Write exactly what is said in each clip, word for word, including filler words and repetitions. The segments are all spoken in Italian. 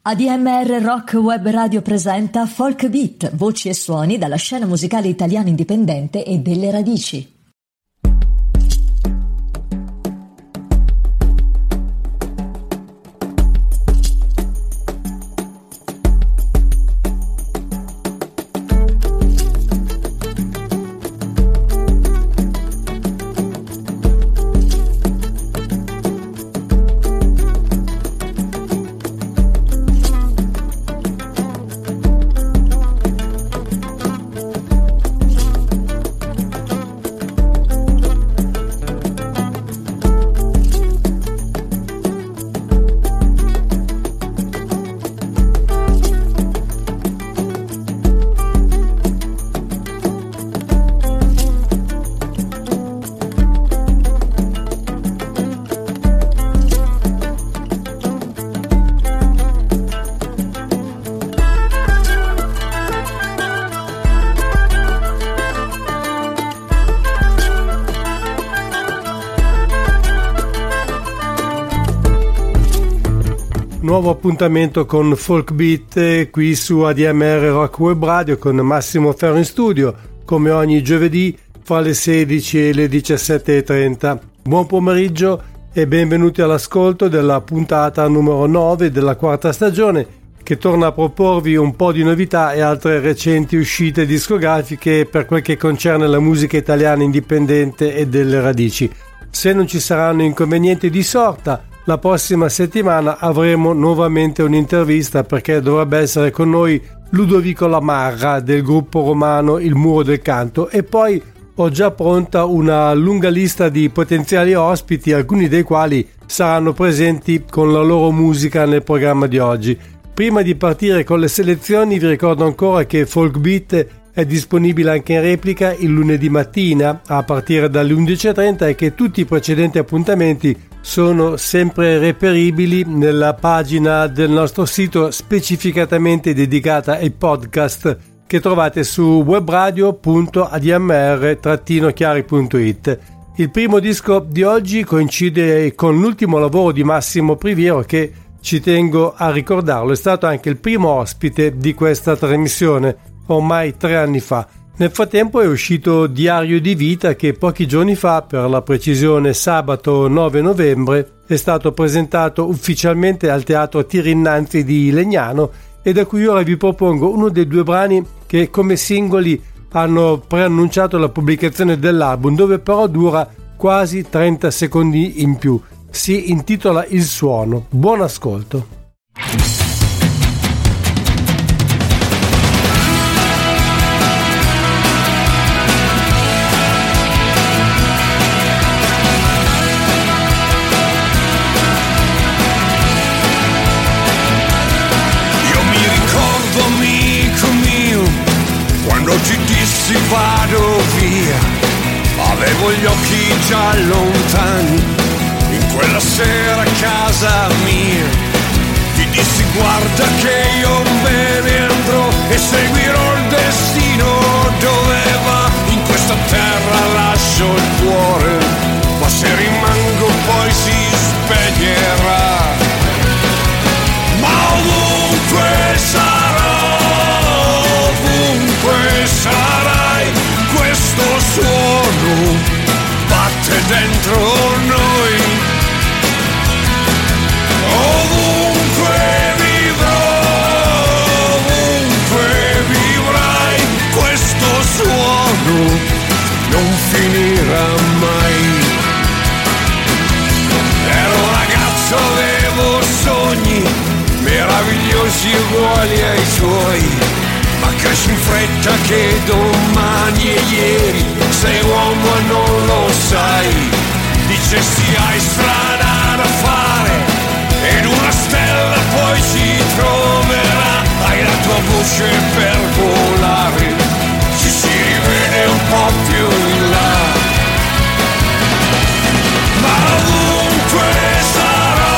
A D M R Rock Web Radio presenta Folk Beat, voci e suoni dalla scena musicale italiana indipendente e delle radici. Nuovo appuntamento con Folk Beat qui su A D M R Rock Web Radio con Massimo Ferro in studio, come ogni giovedì fra le sedici e le diciassette e trenta. Buon pomeriggio e benvenuti all'ascolto della puntata numero nove della quarta stagione, che torna a proporvi un po' di novità e altre recenti uscite discografiche per quel che concerne la musica italiana indipendente e delle radici. Se non ci saranno inconvenienti di sorta, la prossima settimana avremo nuovamente un'intervista, perché dovrebbe essere con noi Ludovico Lamarra del gruppo romano Il Muro del Canto, e poi ho già pronta una lunga lista di potenziali ospiti, alcuni dei quali saranno presenti con la loro musica nel programma di oggi. Prima di partire con le selezioni vi ricordo ancora che Folk Beat è disponibile anche in replica il lunedì mattina a partire dalle undici e trenta e che tutti i precedenti appuntamenti sono sempre reperibili nella pagina del nostro sito specificatamente dedicata ai podcast che trovate su webradio punto a d m r chiari punto i t. Il primo disco di oggi coincide con l'ultimo lavoro di Massimo Priviero, che, ci tengo a ricordarlo, è stato anche il primo ospite di questa trasmissione ormai tre anni fa. Nel frattempo è uscito Diario di Vita, che pochi giorni fa, per la precisione sabato nove novembre, è stato presentato ufficialmente al Teatro Tirinnanzi di Legnano, e da cui ora vi propongo uno dei due brani che come singoli hanno preannunciato la pubblicazione dell'album, dove però dura quasi trenta secondi in più. Si intitola Il Suono. Buon ascolto. Vado via, avevo gli occhi già lontani, in quella sera a casa mia, ti dissi guarda che io me ne andrò e seguirò il destino dove va, in questa terra lascio il cuore, ma se rimango poi si spegnerà, ma ovunque sarò, ovunque sarà, questo suono batte dentro noi, ovunque vivrò, ovunque vivrai, questo suono non finirà mai. Ero ragazzo, avevo sogni meravigliosi uguali ai tuoi, ma cresci in fretta che domani e ieri sei uomo e non lo sai. Dicesti hai strada da fare ed una stella poi si troverà, hai la tua voce per volare, ci si rivede un po' più in là, ma ovunque sarò,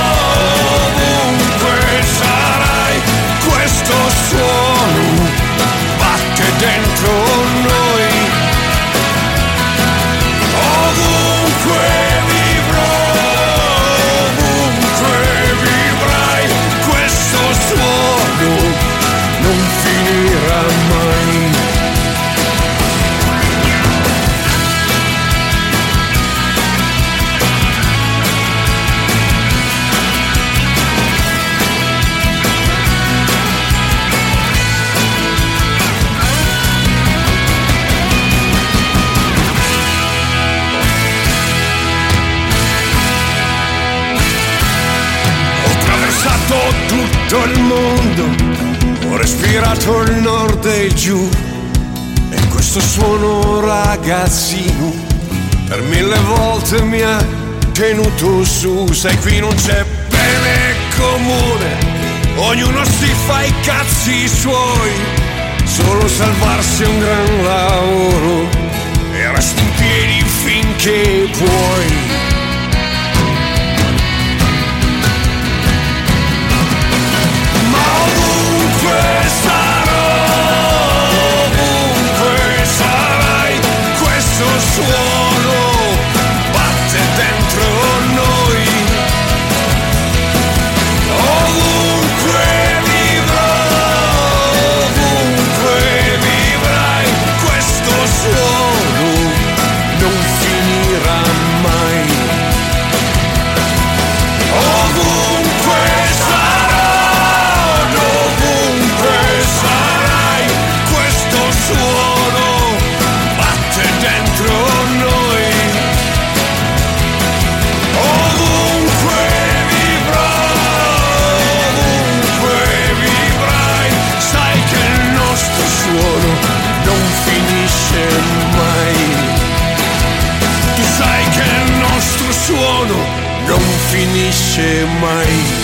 ovunque sarai, questo suono batte dentro noi, ovunque vivrò, ovunque vivrai, questo tutto il mondo, ho respirato il nord e il giù, e questo suono ragazzino per mille volte mi ha tenuto su. Sai, qui non c'è bene comune, ognuno si fa i cazzi suoi, solo salvarsi è un gran lavoro e resti in piedi finché puoi. Sarò, ovunque sarai, questo suono batte dentro noi. Ovunque vivrò, ovunque vivrai, questo suono non finirà mai. Ovunque sarò, ovunque sarai, questo suono batte dentro noi. Ovunque vivrò, ovunque vivrai, sai che il nostro suono non finisce mai. Tu sai che il nostro suono non finisce mai.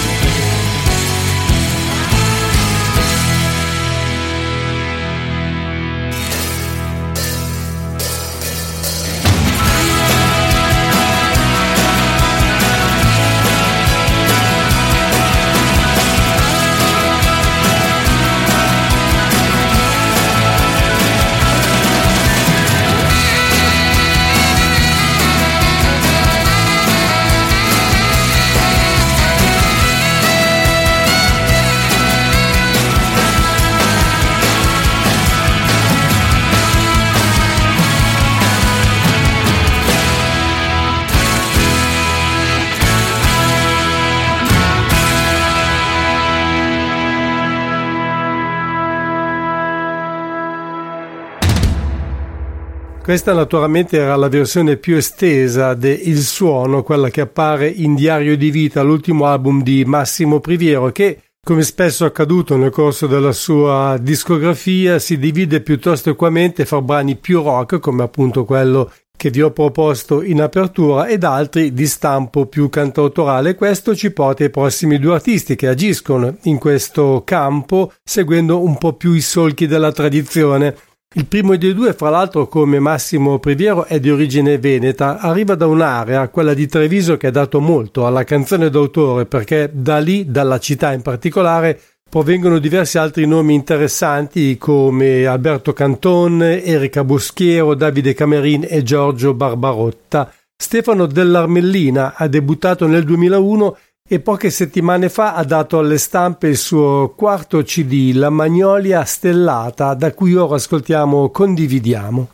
Questa naturalmente era la versione più estesa de Il Suono, quella che appare in Diario di Vita, l'ultimo album di Massimo Priviero, che, come spesso accaduto nel corso della sua discografia, si divide piuttosto equamente fra brani più rock, come appunto quello che vi ho proposto in apertura, ed altri di stampo più cantautorale. Questo ci porta ai prossimi due artisti che agiscono in questo campo, seguendo un po' più i solchi della tradizione. Il primo dei due, fra l'altro, come Massimo Priviero, è di origine veneta, arriva da un'area, quella di Treviso, che ha dato molto alla canzone d'autore, perché da lì, dalla città in particolare, provengono diversi altri nomi interessanti come Alberto Canton, Erika Boschiero, Davide Camerin e Giorgio Barbarotta. Stefano Dell'Armellina ha debuttato nel duemilauno e poche settimane fa ha dato alle stampe il suo quarto C D, La Magnolia Stellata, da cui ora ascoltiamo Condividiamo.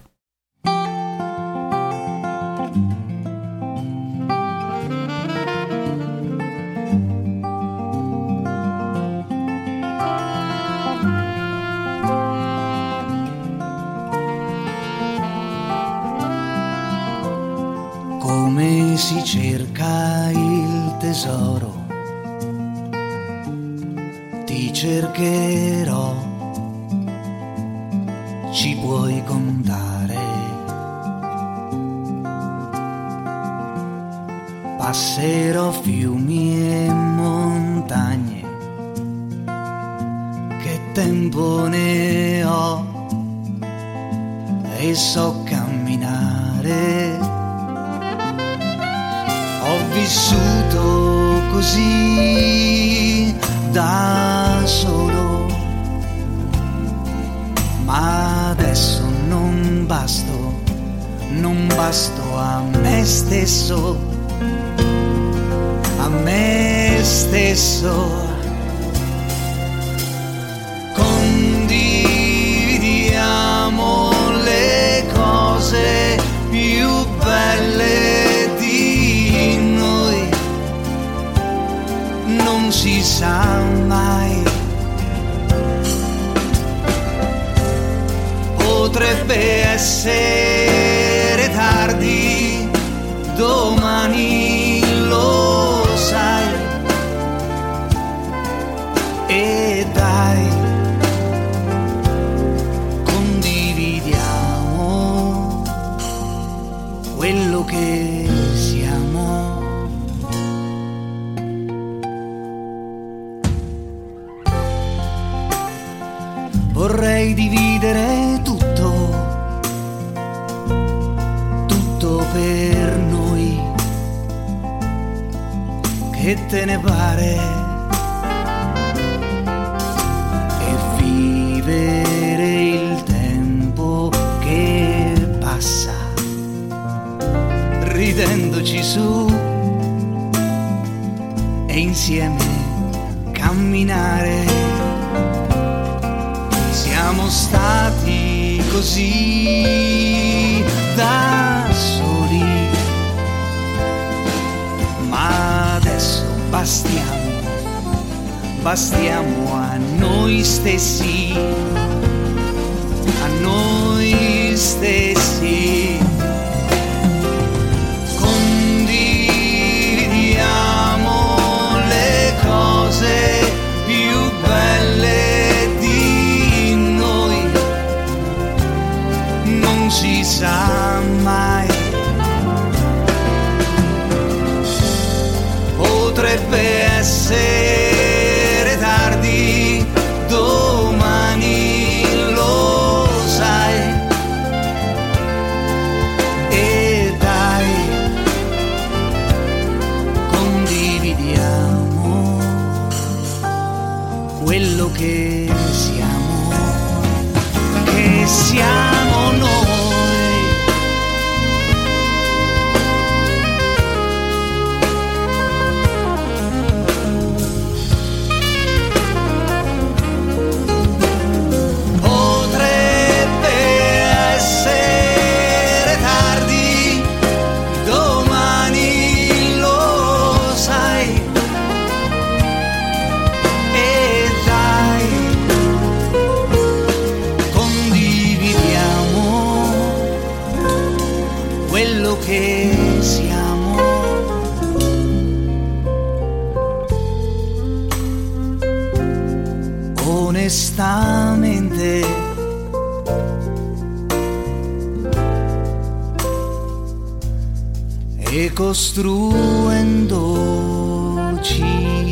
Come si cerca il tesoro, ti cercherò, ci puoi contare. Passerò fiumi e montagne, che tempo ne ho e so camminare. Ho vissuto così da solo, ma adesso non basto, non basto a me stesso, a me stesso. Condividiamo le cose più belle di noi, non si sa mai, potrebbe essere tardi, domani lo sai, E dai, condividiamo quello che siamo. Vorrei dividere tutto, tutto per noi. Che te ne pare? E vivere il tempo che passa, ridendoci su e insieme camminare. Siamo stati così da soli, ma adesso bastiamo, bastiamo a noi stessi, a noi stessi. Condividiamo le cose più belle di noi, non si sa mai. Potrebbe essere tardi domani, lo sai. E dai, condividiamo quello che siamo, che siamo noi. Che siamo. Onestamente e costruendoci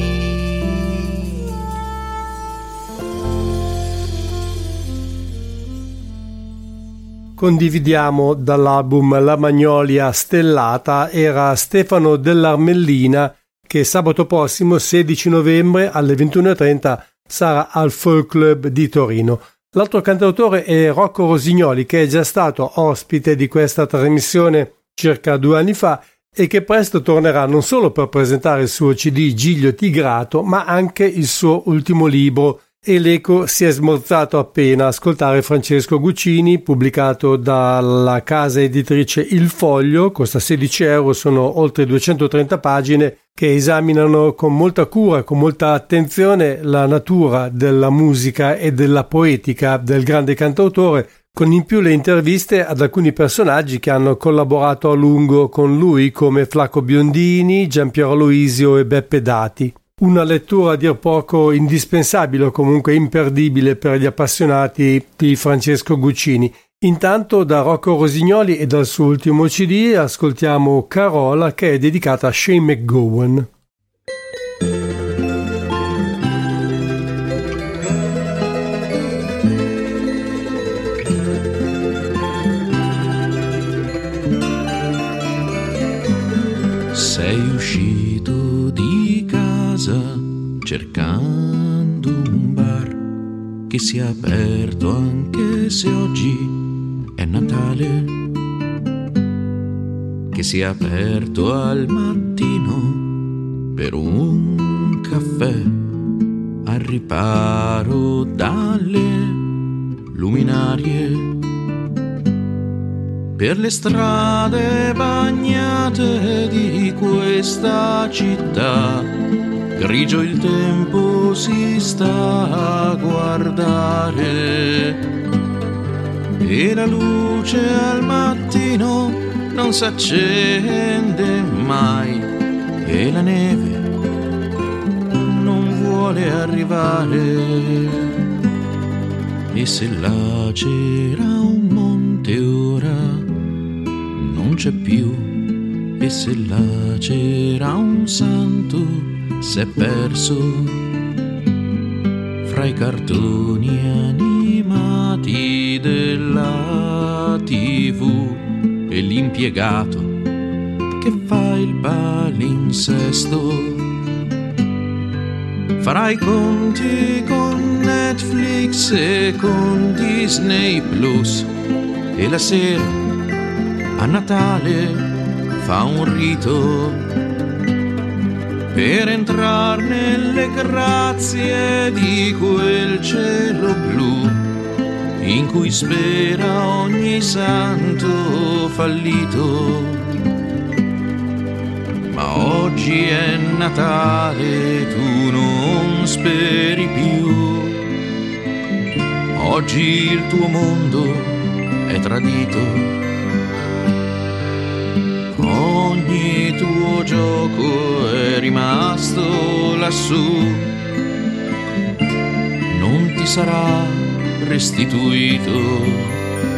Condividiamo dall'album La Magnolia Stellata era Stefano Dell'Armellina, che sabato prossimo sedici novembre alle ventuno e trenta sarà al Folk Club di Torino. L'altro cantautore è Rocco Rosignoli, che è già stato ospite di questa trasmissione circa due anni fa e che presto tornerà non solo per presentare il suo C D Giglio Tigrato, ma anche il suo ultimo libro. E l'eco si è smorzato appena a ascoltare Francesco Guccini, pubblicato dalla casa editrice Il Foglio, costa sedici euro, sono oltre duecentotrenta pagine che esaminano con molta cura, con molta attenzione la natura della musica e della poetica del grande cantautore, con in più le interviste ad alcuni personaggi che hanno collaborato a lungo con lui, come Flaco Biondini, Giampiero Aloisio e Beppe Dati. Una lettura a dir poco indispensabile o comunque imperdibile per gli appassionati di Francesco Guccini. Intanto da Rocco Rosignoli e dal suo ultimo C D ascoltiamo Carola, che è dedicata a Shane MacGowan. Sei uscito di casa cercando un bar che sia aperto anche se oggi è Natale, che sia aperto al mattino per un caffè al riparo dalle luminarie, per le strade bagnate di questa città. Grigio il tempo si sta a guardare e la luce al mattino non s'accende mai e la neve non vuole vuole arrivare. E se là c'era un monte ora non c'è più, e se là c'era un santo s'è perso fra i cartoni animati della tivù e l'impiegato che fa il palinsesto. Farai conti con Netflix e con Disney Plus, e la sera a Natale fa un rito per entrare nelle grazie di quel cielo blu in cui spera ogni santo fallito. Ma oggi è Natale, tu non speri più. Oggi il tuo mondo è tradito. Ogni tuo gioco è rimasto lassù. Non ti sarà restituito.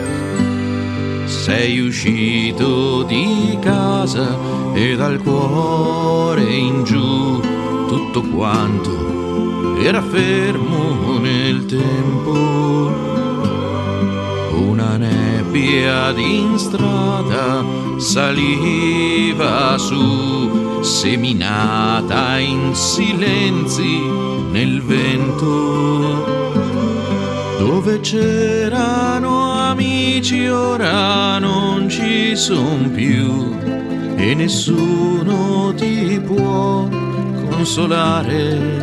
Sei uscito di casa e dal cuore in giù tutto quanto era fermo nel tempo. Una nebbia in strada saliva su, seminata in silenzi nel vento. Dove c'erano amici ora non ci son più, e nessuno ti può consolare.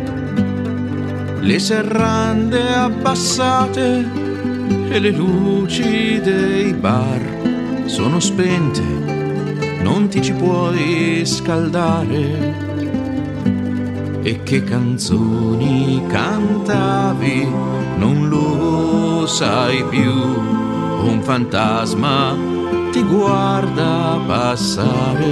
Le serrande abbassate e le luci dei bar sono spente, non ti ci puoi scaldare. E che canzoni cantavi non lo sai più, un fantasma ti guarda passare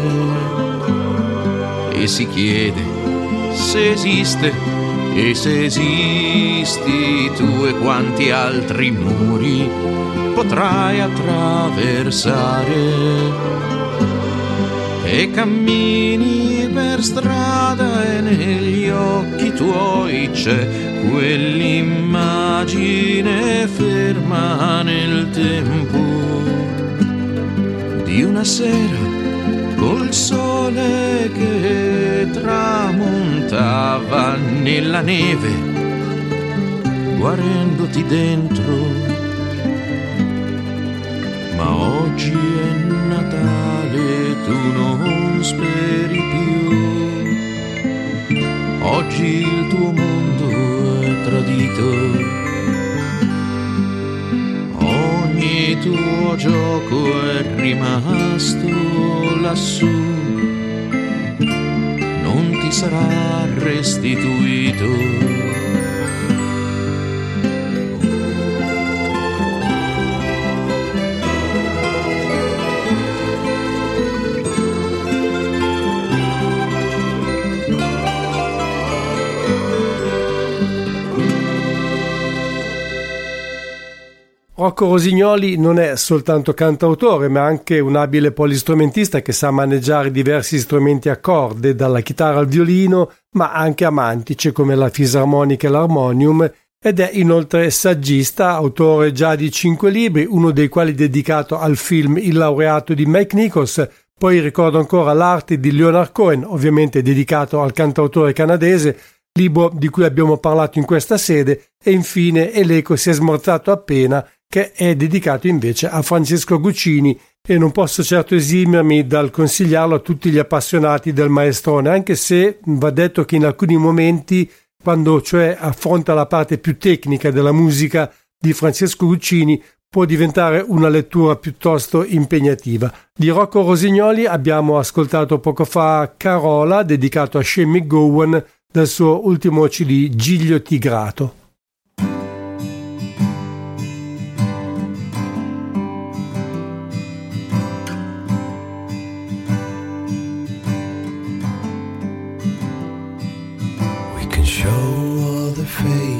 e si chiede se esiste, e se esisti tu e quanti altri muri potrai attraversare. E cammini per strada e negli occhi tuoi c'è quell'immagine ferma nel tempo di una sera col sole che tramontava nella neve, guardandoti dentro. Ma oggi è Natale, tu non speri più. Oggi il tuo mondo è tradito. Ogni tuo gioco è rimasto lassù. Non ti sarà restituito. Rocco Rosignoli non è soltanto cantautore, ma anche un abile polistrumentista che sa maneggiare diversi strumenti a corde, dalla chitarra al violino, ma anche a mantice come la fisarmonica e l'armonium, ed è inoltre saggista, autore già di cinque libri, uno dei quali dedicato al film Il laureato di Mike Nichols. Poi ricordo ancora L'arte di Leonard Cohen, ovviamente dedicato al cantautore canadese, libro di cui abbiamo parlato in questa sede, e infine E l'eco si è smorzato appena, che è dedicato invece a Francesco Guccini, e non posso certo esimermi dal consigliarlo a tutti gli appassionati del maestrone, anche se va detto che in alcuni momenti, quando cioè affronta la parte più tecnica della musica di Francesco Guccini, può diventare una lettura piuttosto impegnativa. Di Rocco Rosignoli abbiamo ascoltato poco fa Carola, dedicato a Shane MacGowan, dal suo ultimo C D Giglio Tigrato.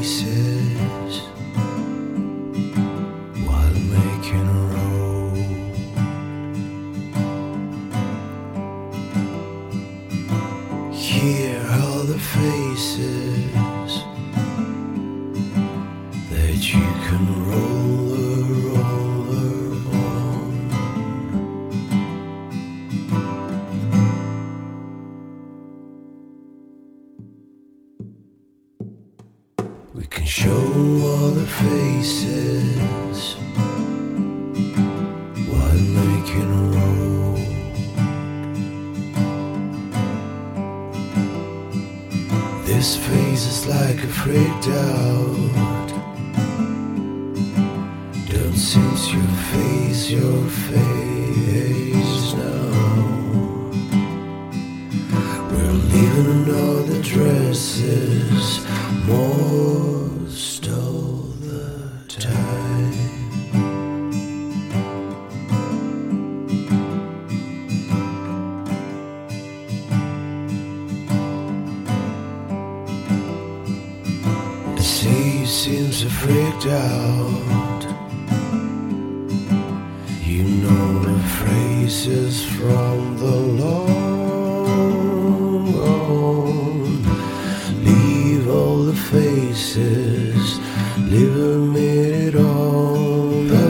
faces while making a road. Hear all the faces that you can roll a roller on. We can show all the faces while making a road. This face is like a freaked out. Don't sense your face, your face now. We're leaving in all the dresses most of the time. The sea seems so freaked out. You know the phrases from the long gone. Leave all the faces, leave a minute on the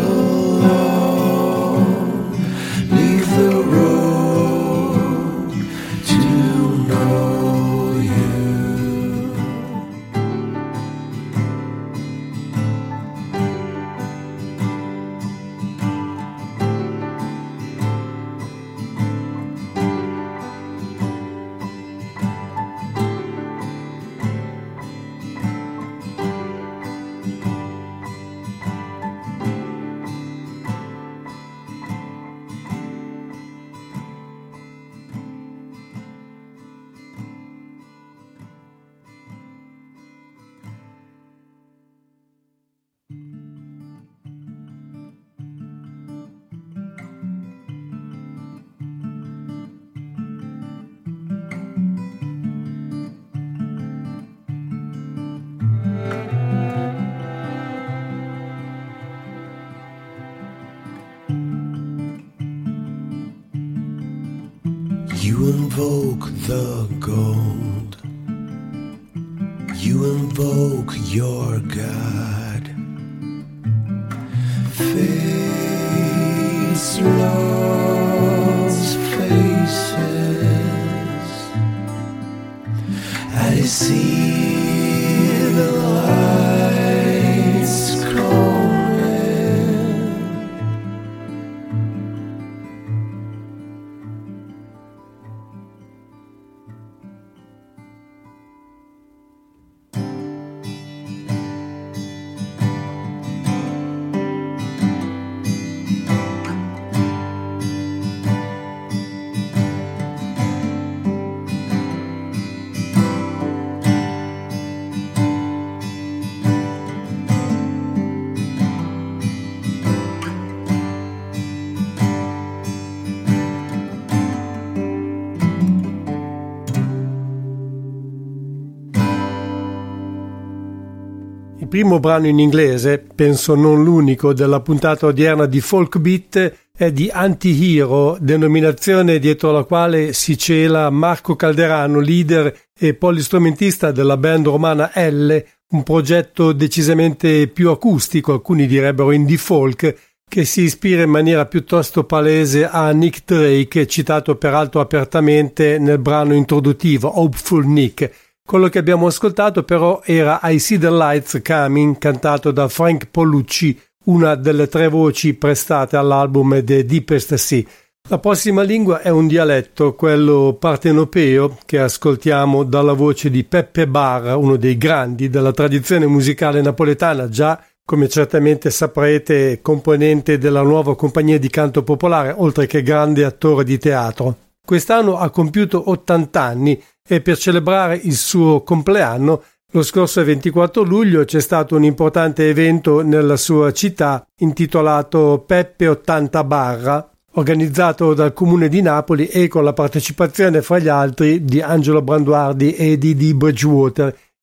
lawn. Leave the road to know you. You invoke the gold, you invoke your God. Face love's faces, I see the lights calling. Il primo brano in inglese, penso non l'unico, della puntata odierna di Folk Beat è di Anti-Hero, denominazione dietro la quale si cela Marco Calderano, leader e polistrumentista della band romana L, un progetto decisamente più acustico, alcuni direbbero indie folk, che si ispira in maniera piuttosto palese a Nick Drake, citato peraltro apertamente nel brano introduttivo Hopeful Nick. Quello che abbiamo ascoltato però era I See the Lights Coming, cantato da Frank Polucci, una delle tre voci prestate all'album The Deepest Sea. La prossima lingua è un dialetto, quello partenopeo, che ascoltiamo dalla voce di Peppe Barra, uno dei grandi della tradizione musicale napoletana, già, come certamente saprete, componente della nuova compagnia di canto popolare, oltre che grande attore di teatro. Quest'anno ha compiuto ottanta anni e per celebrare il suo compleanno, lo scorso ventiquattro luglio, c'è stato un importante evento nella sua città intitolato Peppe ottanta Barra, organizzato dal Comune di Napoli e con la partecipazione fra gli altri di Angelo Branduardi e di Dee Bridgewater.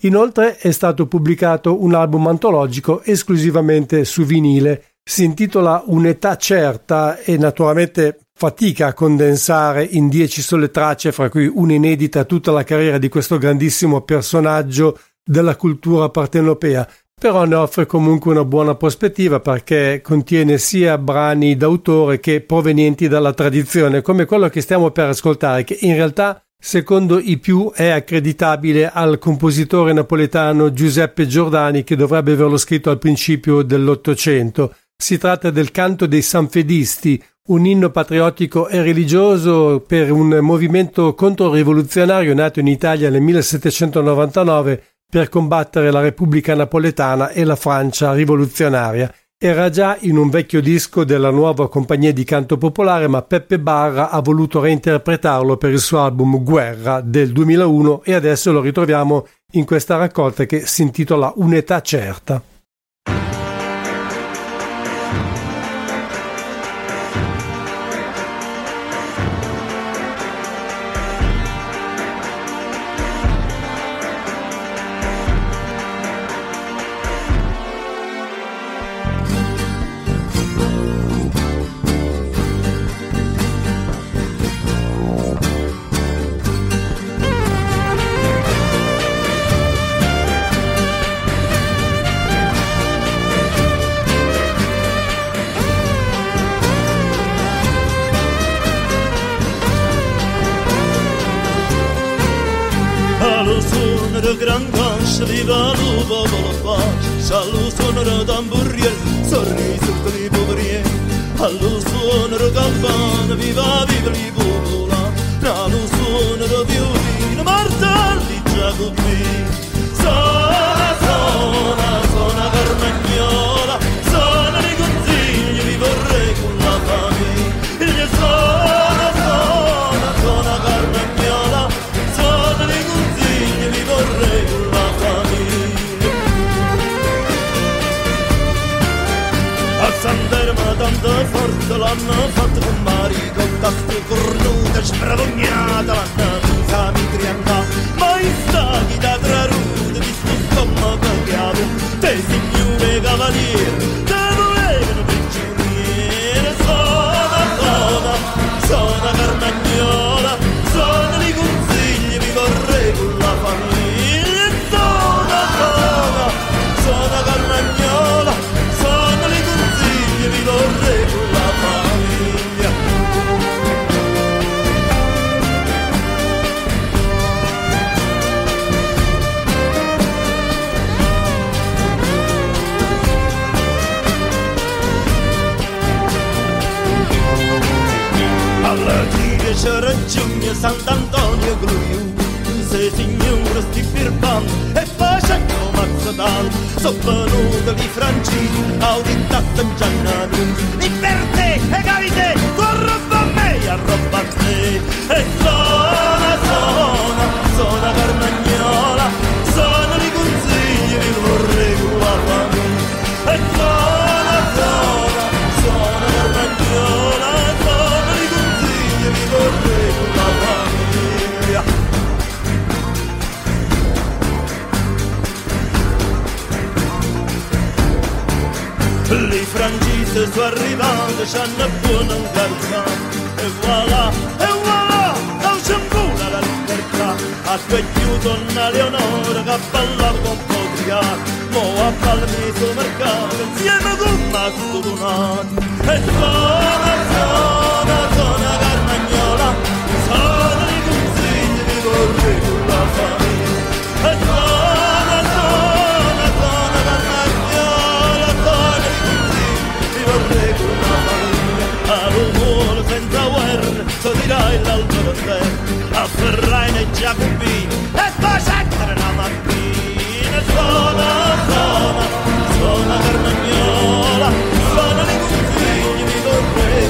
Inoltre è stato pubblicato un album antologico esclusivamente su vinile. Si intitola Un'età certa e naturalmente fatica a condensare in dieci sole tracce, fra cui un'inedita, tutta la carriera di questo grandissimo personaggio della cultura partenopea, però ne offre comunque una buona prospettiva perché contiene sia brani d'autore che provenienti dalla tradizione, come quello che stiamo per ascoltare, che in realtà secondo i più è accreditabile al compositore napoletano Giuseppe Giordani, che dovrebbe averlo scritto al principio dell'Ottocento. Si tratta del Canto dei Sanfedisti, un inno patriottico e religioso per un movimento controrivoluzionario nato in Italia nel millesettecentonovantanove per combattere la Repubblica Napoletana e la Francia rivoluzionaria. Era già in un vecchio disco della nuova compagnia di canto popolare, ma Peppe Barra ha voluto reinterpretarlo per il suo album Guerra del duemilauno e adesso lo ritroviamo in questa raccolta che si intitola Un'età certa. Gran cancha, viva il popolo pace, allo suono da tamburiel, sorriso di poverier, allo suono da campana, viva viva il popolo, allo suono da violino, martelli giacobbi, suona, suona, suona Carmagnola, suona i consigli, vi vorrei con la famiglia, suona, suona, suona Carmagnola, suona i consigli, vi vorrei con la famiglia. A Santerma tanta forza l'hanno fatto con Marico, tasto cornuta, spravognata, l'hanno misa mi trianda, mai stati da trarude, di sto stomaco chiavo, te signore cavaliere, te volevano prigioniere, suona, suona, suona Carmagnola, suona i consigli, vi vorrei con la famiglia, suona, suona, suona Carmagnola, suona i consigli, vi vorrei con la famiglia. Alla fine ci raggiunge Sant'Antonio Gruiu, se signore sti firmando e facendo mazzatal, sono venuto di Francini, auditato in Giannani, libertà e cavite, corro a me e a roba a te, e suona, suona, suona Carmagnola, suona i consigli, vi vorrei con la famiglia, e suona, suona, suona Carmagnola, suona i consigli, vi vorrei con la famiglia. Le francesi sono arrivate, c'hanno buona calza, e voilà, e voilà, non c'è ancora la libertà, a quel più donna Leonora che ballava con Podrià, mo a Palmi sul mercato, insieme con Masto Donato, e suona, suona, suona Carmagnola, suona i consigli, vi vorrei con la famiglia, e suona, suona, suona Carmagnola, suona i consigli, vi vorrei con la famiglia, all'uomo senza guerra, so dirai l'altro da te, afferrai nei giacobini, e poi scendere la mattina, suona, suona, suona Carmagnola, suona i consigli, vi vorrei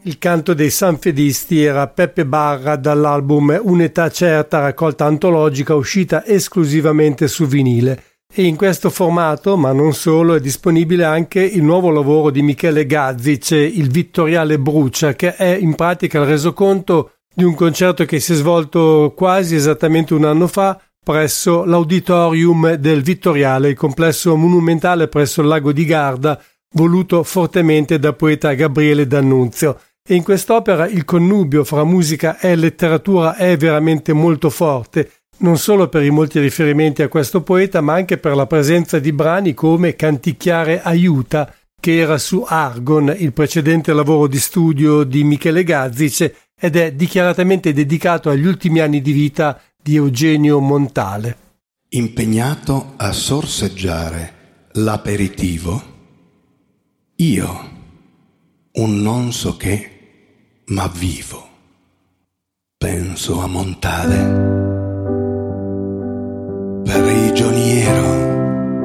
Il canto dei sanfedisti era Peppe Barra dall'album Un'età certa, raccolta antologica uscita esclusivamente su vinile. E in questo formato, ma non solo, è disponibile anche il nuovo lavoro di Michele Gazzic, Il Vittoriale Brucia, che è in pratica il resoconto di un concerto che si è svolto quasi esattamente un anno fa presso l'Auditorium del Vittoriale, il complesso monumentale presso il lago di Garda, voluto fortemente dal poeta Gabriele D'Annunzio. E in quest'opera il connubio fra musica e letteratura è veramente molto forte, non solo per i molti riferimenti a questo poeta, ma anche per la presenza di brani come Canticchiare aiuta, che era su Argon, il precedente lavoro di studio di Michele Gazzic, ed è dichiaratamente dedicato agli ultimi anni di vita di Eugenio Montale. Impegnato a sorseggiare l'aperitivo, io, un non so che, ma vivo, penso a Montale, prigioniero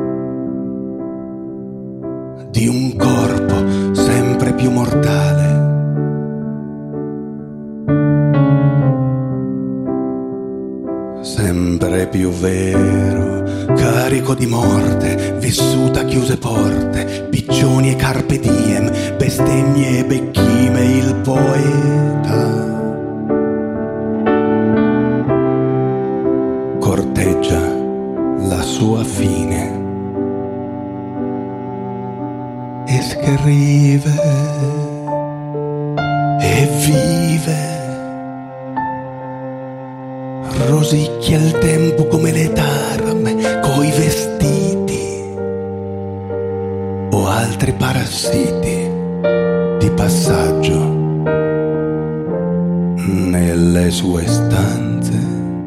di un corpo sempre più mortale. Sempre più vero, carico di morte, vissuta a chiuse porte, piccioni e carpe diem, bestemmie e becchime, il poeta corteggia la sua fine e scrive e vive. Rosicchia il tempo come le tarme coi vestiti o altri parassiti di passaggio nelle sue stanze.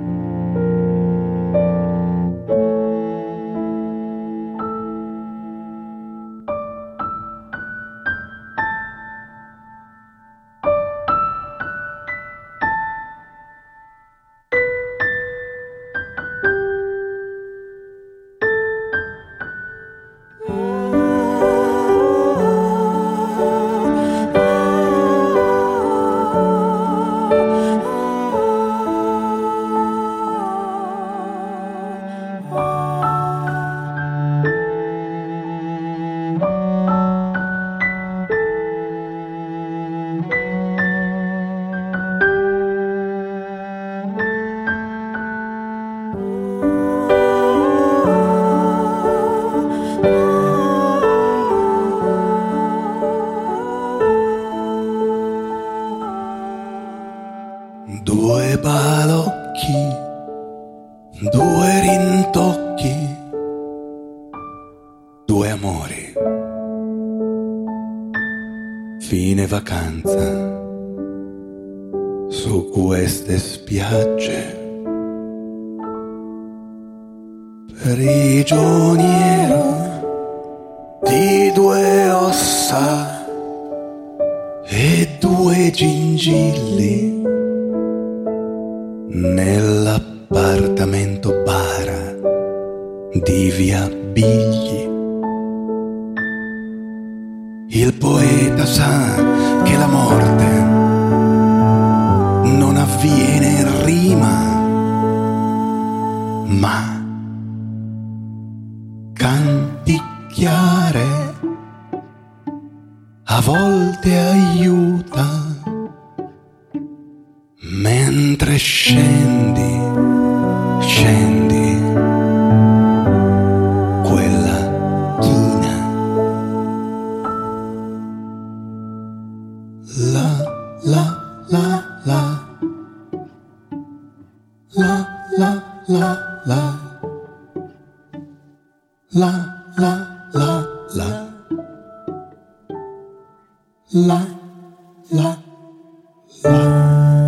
Due balocchi, due rintocchi, due amori, fine vacanza su queste spiagge, prigioniero di due ossa e due gingilli nell'appartamento bara di via Bigli. Il poeta sa che la morte non avviene in rima, ma canticchiare a volte aiuta. Mentre scendi, scendi quella china, la la la la, la la la la, la la la la, la la la.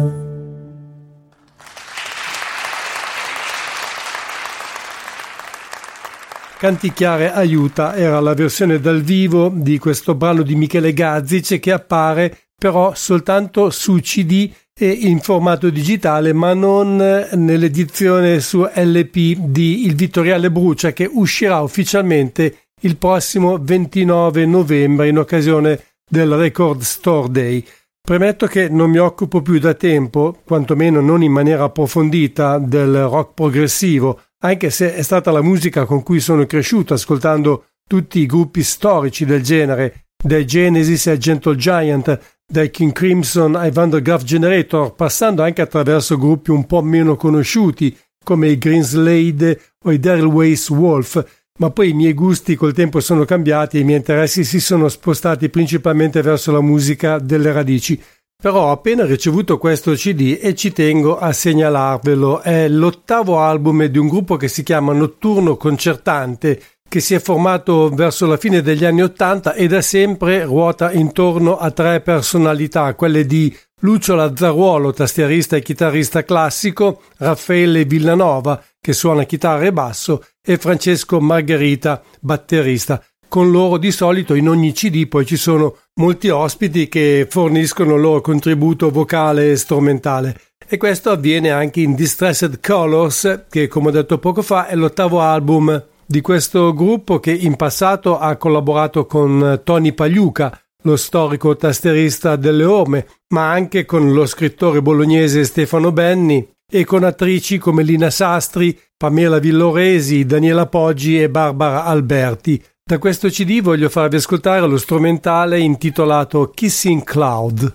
Canticchiare aiuta era la versione dal vivo di questo brano di Michele Gazzic, che appare però soltanto su C D e in formato digitale, ma non nell'edizione su L P di Il Vittoriale Brucia, che uscirà ufficialmente il prossimo ventinove novembre in occasione del Record Store Day. Premetto che non mi occupo più da tempo, quantomeno non in maniera approfondita, del rock progressivo, anche se è stata la musica con cui sono cresciuto ascoltando tutti i gruppi storici del genere, dai Genesis ai Gentle Giant, dai King Crimson ai Van der Graaf Generator, passando anche attraverso gruppi un po' meno conosciuti come i Greenslade o i Daryl Weiss Wolf, ma poi i miei gusti col tempo sono cambiati e i miei interessi si sono spostati principalmente verso la musica delle radici. Però ho appena ricevuto questo C D e ci tengo a segnalarvelo. È l'ottavo album di un gruppo che si chiama Notturno Concertante, che si è formato verso la fine degli anni Ottanta e da sempre ruota intorno a tre personalità, quelle di Lucio Lazzaruolo, tastierista e chitarrista classico, Raffaele Villanova, che suona chitarra e basso, e Francesco Margherita, batterista. Con loro di solito in ogni C D poi ci sono molti ospiti che forniscono il loro contributo vocale e strumentale. E questo avviene anche in Distressed Colors, che come ho detto poco fa è l'ottavo album di questo gruppo che in passato ha collaborato con Tony Pagliuca, lo storico tastierista delle Orme, ma anche con lo scrittore bolognese Stefano Benni e con attrici come Lina Sastri, Pamela Villoresi, Daniela Poggi e Barbara Alberti. Da questo C D voglio farvi ascoltare lo strumentale intitolato Kissing Cloud.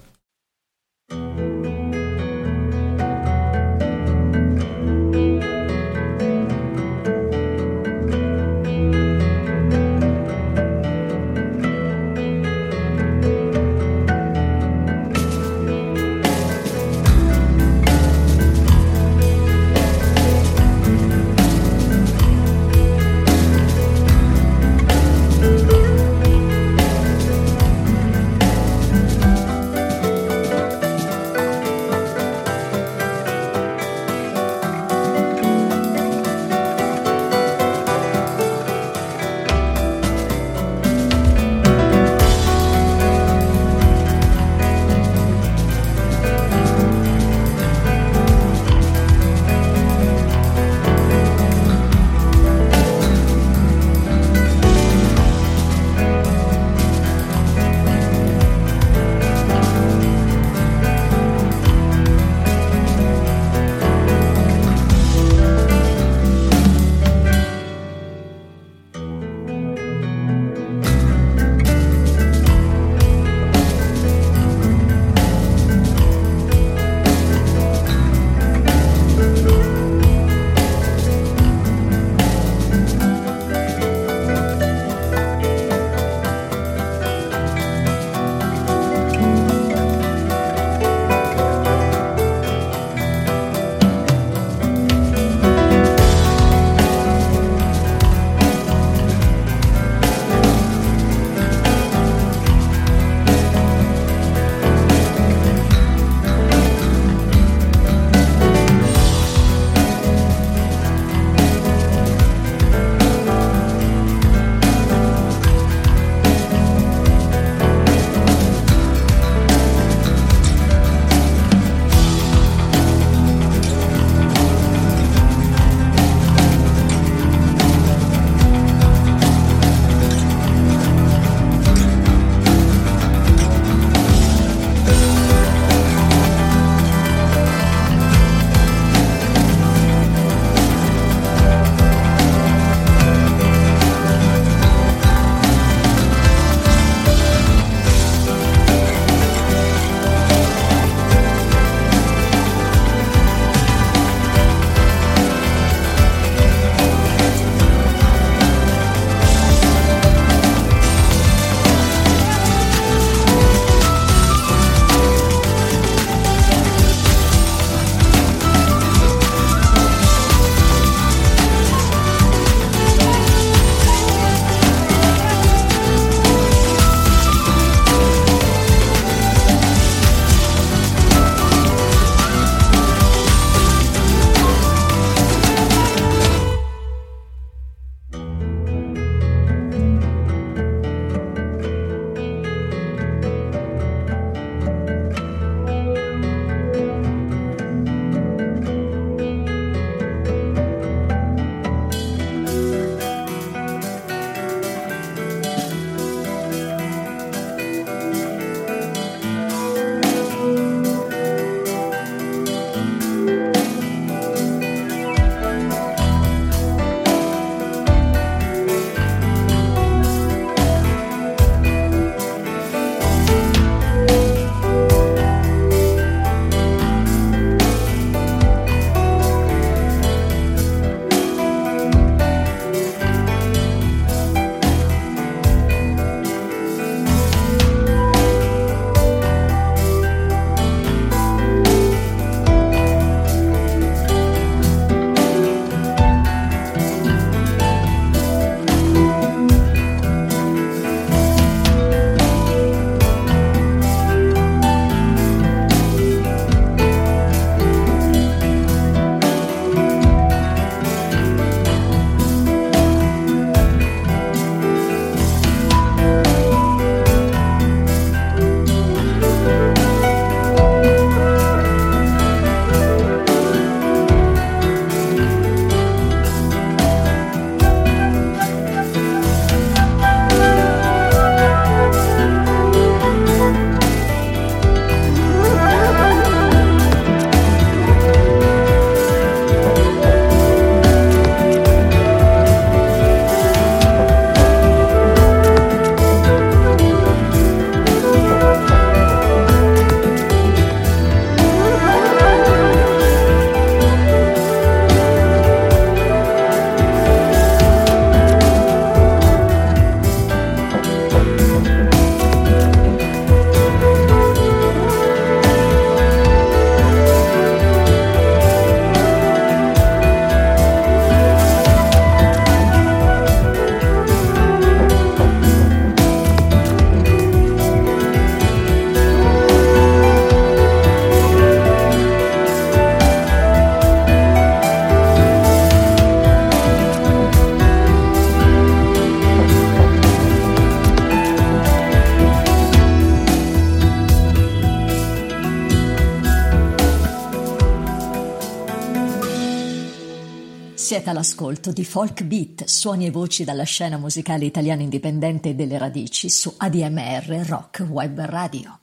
Siete all'ascolto di Folk Beat, suoni e voci dalla scena musicale italiana indipendente e delle radici su A D M R Rock Web Radio.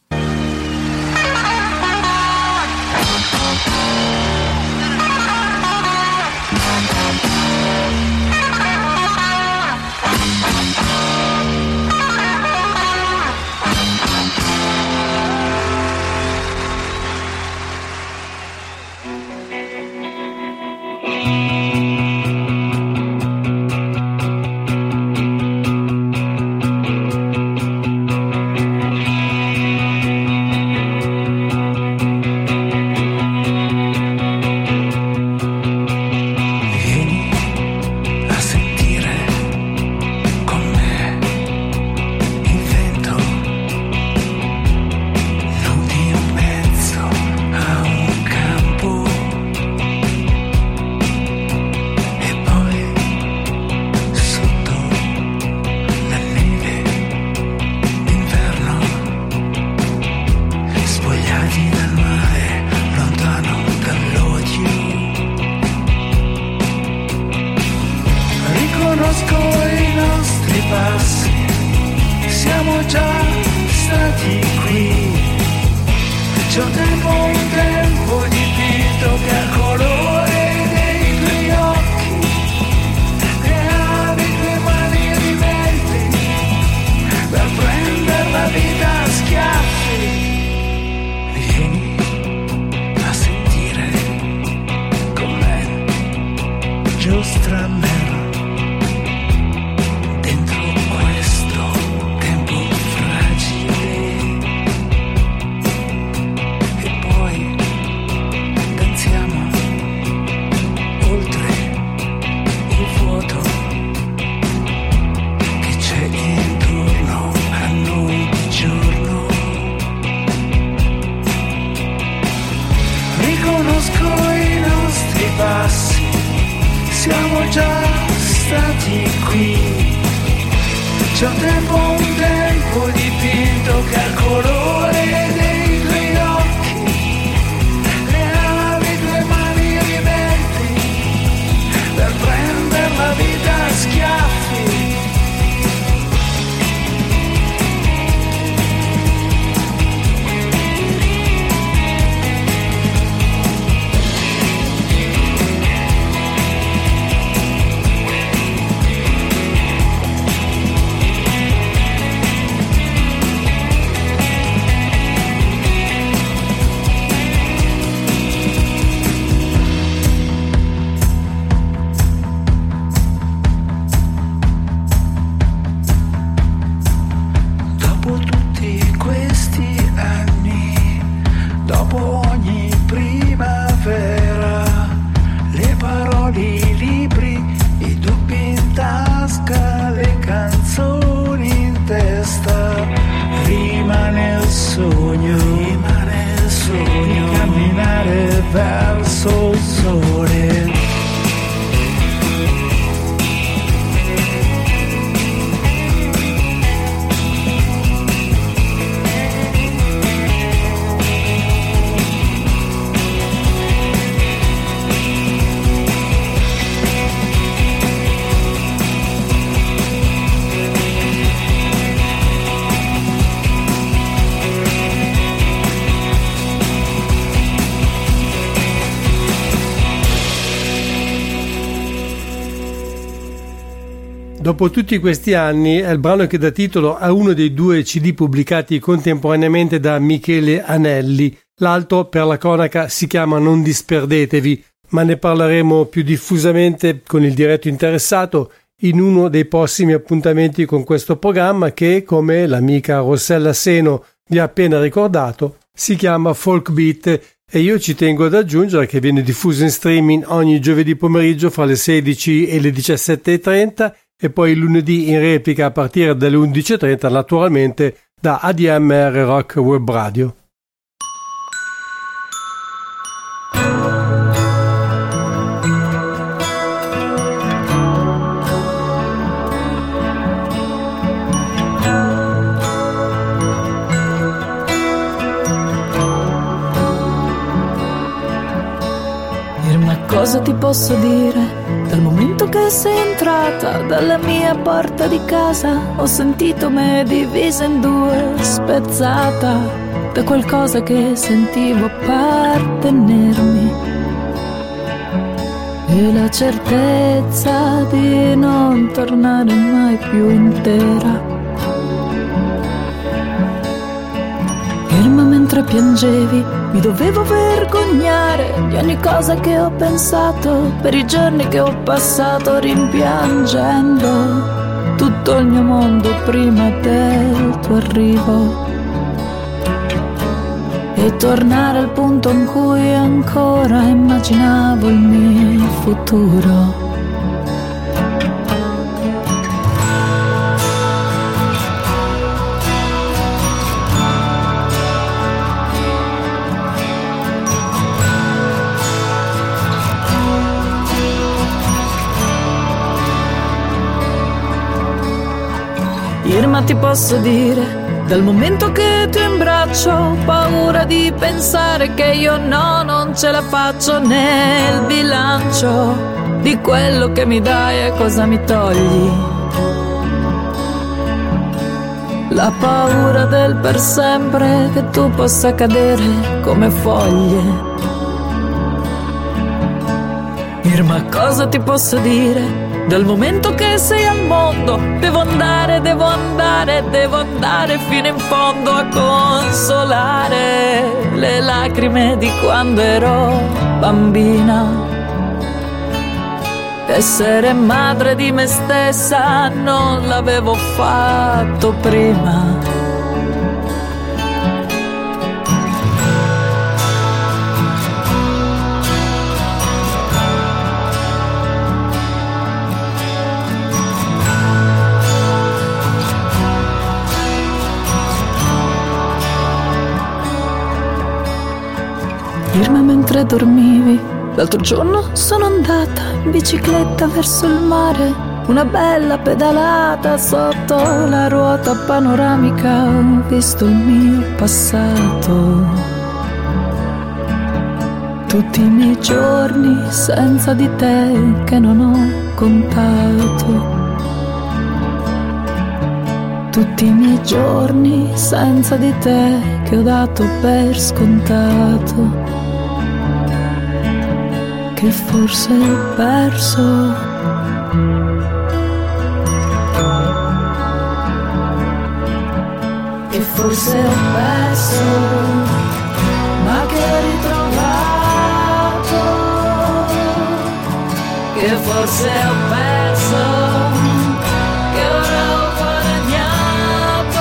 Dopo tutti questi anni è il brano che dà titolo a uno dei due C D pubblicati contemporaneamente da Michele Anelli. L'altro, per la cronaca, si chiama Non disperdetevi, ma ne parleremo più diffusamente con il diretto interessato in uno dei prossimi appuntamenti con questo programma che, come l'amica Rossella Seno vi ha appena ricordato, si chiama Folk Beat, e io ci tengo ad aggiungere che viene diffuso in streaming ogni giovedì pomeriggio fra le sedici e le diciassette e trenta e poi lunedì in replica a partire dalle undici e trenta, naturalmente da A D M R Rock Web Radio. Cosa ti posso dire? Da Dal momento che sei entrata dalla mia porta di casa, ho sentito me divisa in due, spezzata da qualcosa che sentivo appartenermi, e la certezza di non tornare mai più intera. Ferma mentre piangevi, mi dovevo vergognare di ogni cosa che ho pensato, per i giorni che ho passato rimpiangendo tutto il mio mondo prima del tuo arrivo, e tornare al punto in cui ancora immaginavo il mio futuro. Irma, ti posso dire, dal momento che ti imbraccio ho paura di pensare che io no, non ce la faccio nel bilancio di quello che mi dai e cosa mi togli. La paura del per sempre, che tu possa cadere come foglie. Irma, cosa ti posso dire? Dal momento che sei al mondo, devo andare, devo andare, devo andare fino in fondo a consolare le lacrime di quando ero bambina. Essere madre di me stessa non l'avevo fatto prima. Irma, mentre dormivi, l'altro giorno sono andata in bicicletta verso il mare, una bella pedalata sotto la ruota panoramica, ho visto il mio passato, tutti i miei giorni senza di te che non ho contato, tutti i miei giorni senza di te che ho dato per scontato, che forse ho perso. Che forse ho perso, ma che ho ritrovato. Che forse ho perso, che ora ho guadagnato.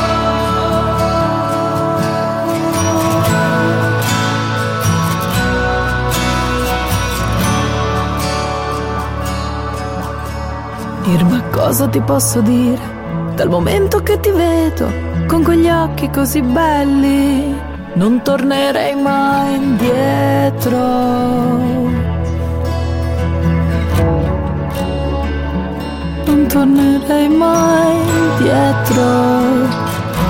Irma, cosa ti posso dire? Dal momento che ti vedo con quegli occhi così belli, non tornerei mai indietro. Non tornerei mai indietro.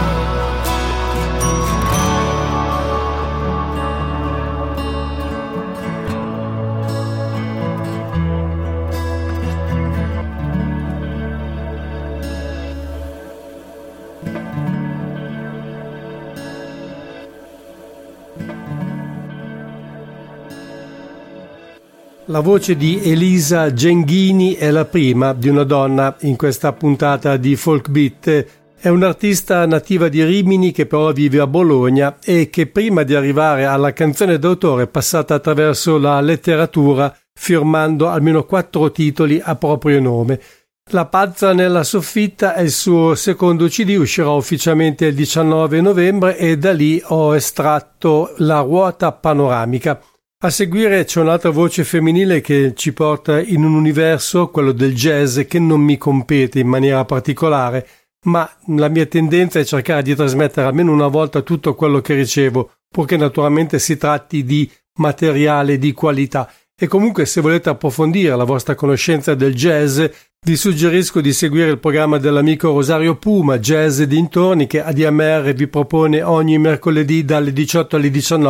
La voce di Elisa Genghini è la prima di una donna in questa puntata di Folk Beat. È un'artista nativa di Rimini che però vive a Bologna e che prima di arrivare alla canzone d'autore è passata attraverso la letteratura, firmando almeno quattro titoli a proprio nome. La pazza nella soffitta è il suo secondo C D, uscirà ufficialmente il diciannove novembre e da lì ho estratto La ruota panoramica. A seguire c'è un'altra voce femminile che ci porta in un universo, quello del jazz, che non mi compete in maniera particolare, ma la mia tendenza è cercare di trasmettere almeno una volta tutto quello che ricevo, purché naturalmente si tratti di materiale di qualità. E comunque, se volete approfondire la vostra conoscenza del jazz, vi suggerisco di seguire il programma dell'amico Rosario Puma, Jazz e dintorni, che A D M R vi propone ogni mercoledì dalle diciotto alle diciannove.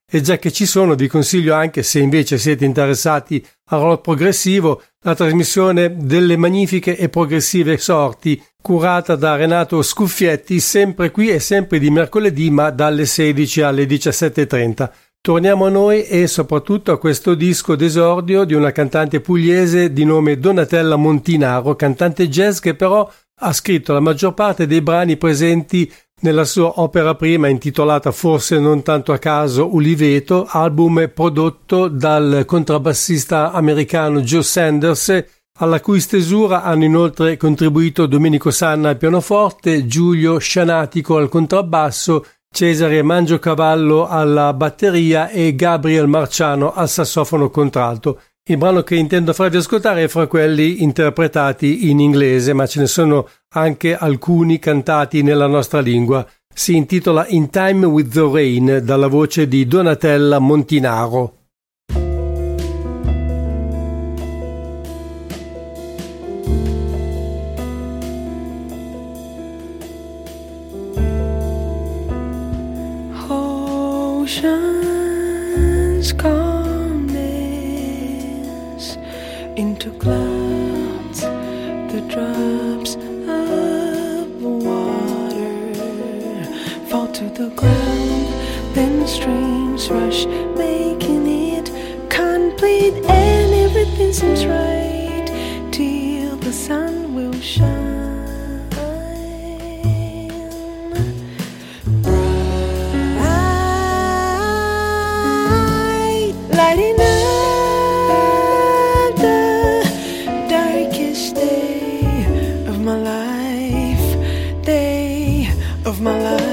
e già che ci sono vi consiglio anche, se invece siete interessati al rock progressivo, la trasmissione Delle Magnifiche e Progressive Sorti, curata da Renato Scuffietti, sempre qui e sempre di mercoledì, ma dalle sedici alle diciassette e trenta. Torniamo a noi e soprattutto a questo disco d'esordio di una cantante pugliese di nome Donatella Montinaro, cantante jazz che però ha scritto la maggior parte dei brani presenti nella sua opera prima, intitolata forse non tanto a caso Uliveto, album prodotto dal contrabbassista americano Joe Sanders, alla cui stesura hanno inoltre contribuito Domenico Sanna al pianoforte, Giulio Scianatico al contrabbasso, Cesare Mangiocavallo alla batteria e Gabriel Marciano al sassofono contralto. Il brano che intendo farvi ascoltare è fra quelli interpretati in inglese, ma ce ne sono anche alcuni cantati nella nostra lingua. Si intitola In Time with the Rain, dalla voce di Donatella Montinaro. Oceans calmness into clouds, the drops of water fall to the ground, then streams rush, making it complete, and everything seems right till the sun will shine. Lighting up the darkest day of my life, day of my life.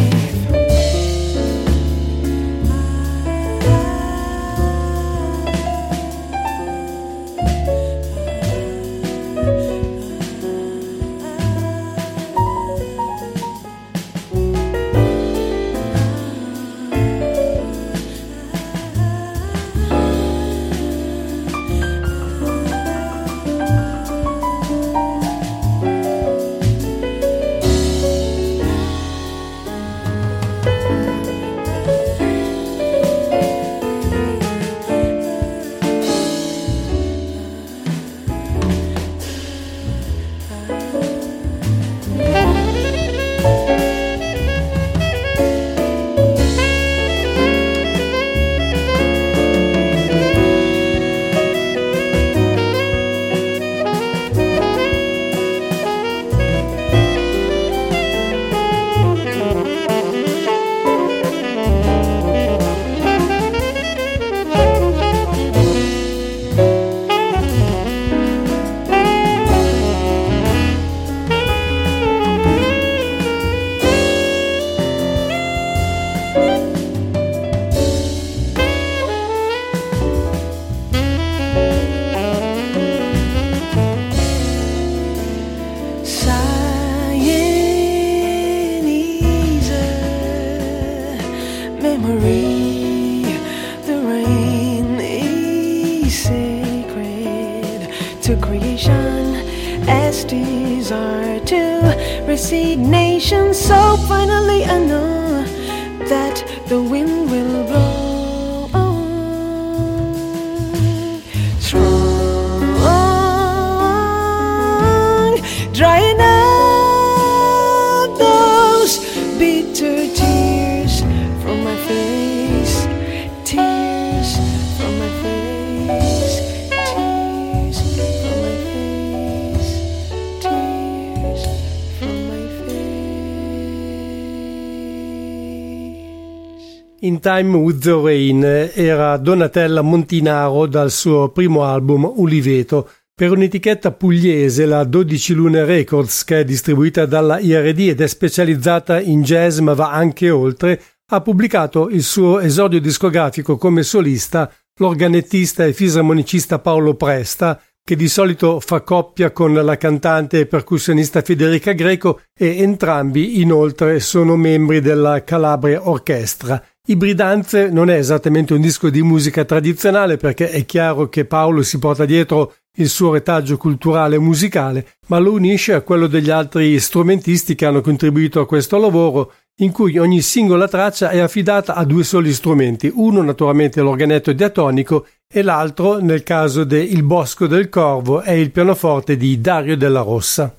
Resignation, so finally I know that the wind will blow strong, drying up those bitter tears from my face, tears from my face, tears from my face, tears from my In Time with the Rain era Donatella Montinaro dal suo primo album Uliveto, per un'etichetta pugliese, la dodici Lune Records, che è distribuita dalla I R D ed è specializzata in jazz ma va anche oltre. Ha pubblicato il suo esordio discografico come solista l'organettista e fisarmonicista Paolo Presta, che di solito fa coppia con la cantante e percussionista Federica Greco, e entrambi inoltre sono membri della Calabria Orchestra. Ibridanze non è esattamente un disco di musica tradizionale, perché è chiaro che Paolo si porta dietro il suo retaggio culturale e musicale, ma lo unisce a quello degli altri strumentisti che hanno contribuito a questo lavoro, in cui ogni singola traccia è affidata a due soli strumenti, uno naturalmente l'organetto diatonico e l'altro, nel caso de Il Bosco del Corvo, è il pianoforte di Dario Della Rossa.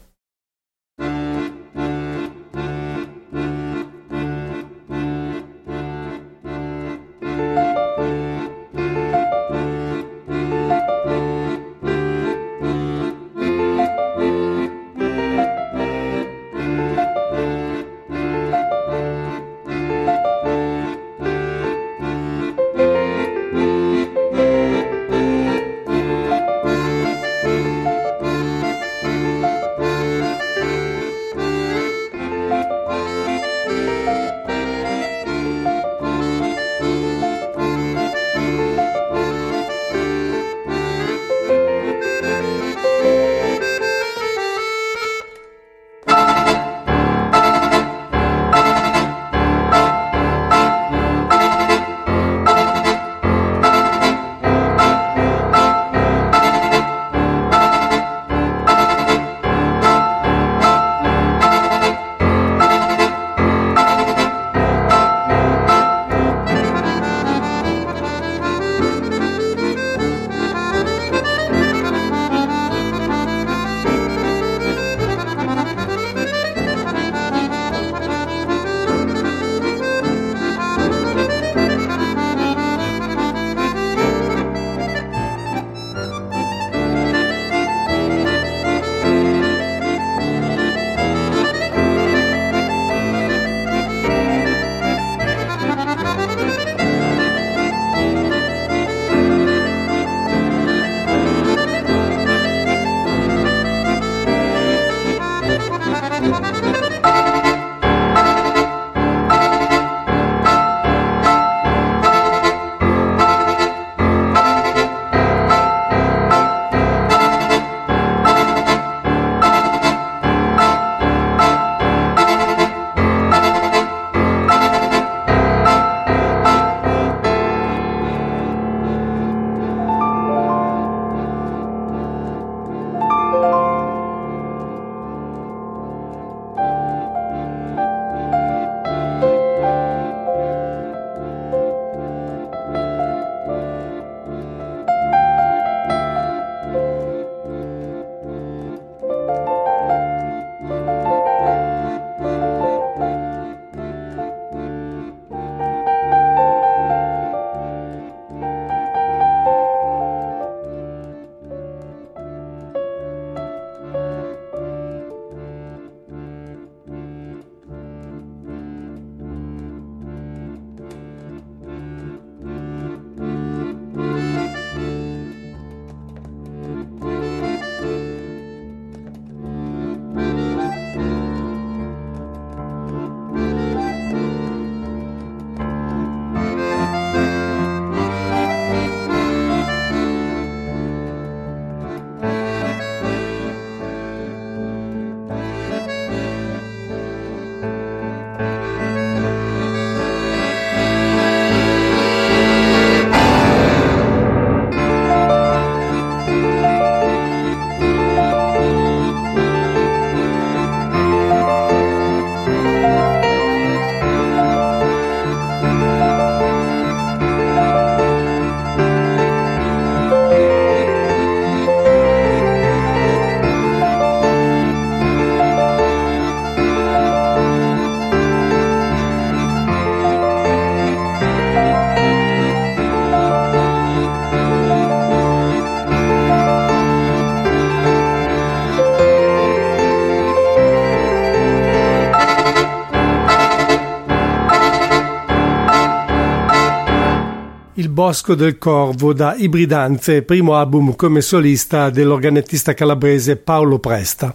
Il Bosco del Corvo da Ibridanze, primo album come solista dell'organettista calabrese Paolo Presta.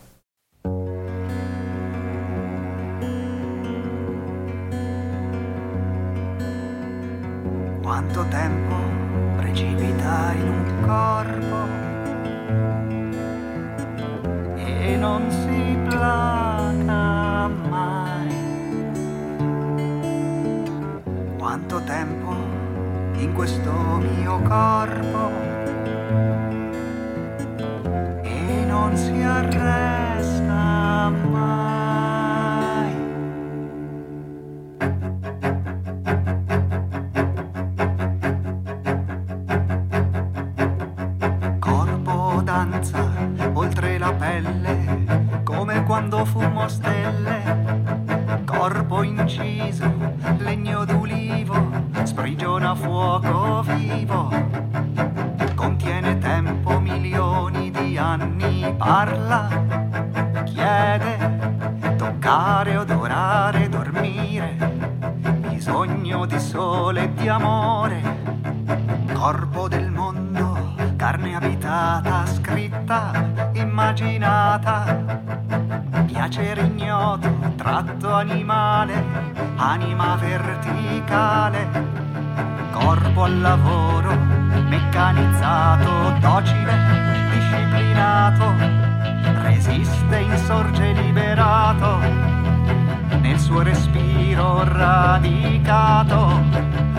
Quanto tempo precipita in un corpo e non si placa mai. Quanto tempo in questo mio corpo e non si arresta mai. fumo stelle, corpo inciso, legno d'ulivo, sprigiona fuoco vivo, contiene tempo, milioni di anni, parla, chiede, toccare, odorare, dormire, bisogno di sole e di amore, corpo del mondo, carne abitata, scritta, immaginata, piacere ignoto, tratto animale, anima verticale, corpo al lavoro, meccanizzato, docile, disciplinato, resiste, insorge liberato, nel suo respiro radicato.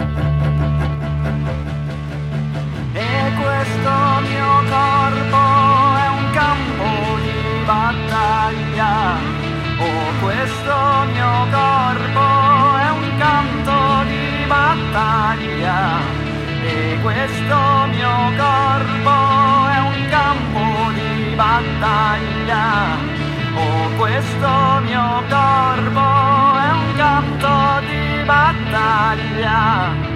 E questo mio corpo è un campo di battaglia, oh questo mio corpo è un canto di battaglia, e questo mio corpo è un campo di battaglia, oh questo mio corpo è un canto di battaglia.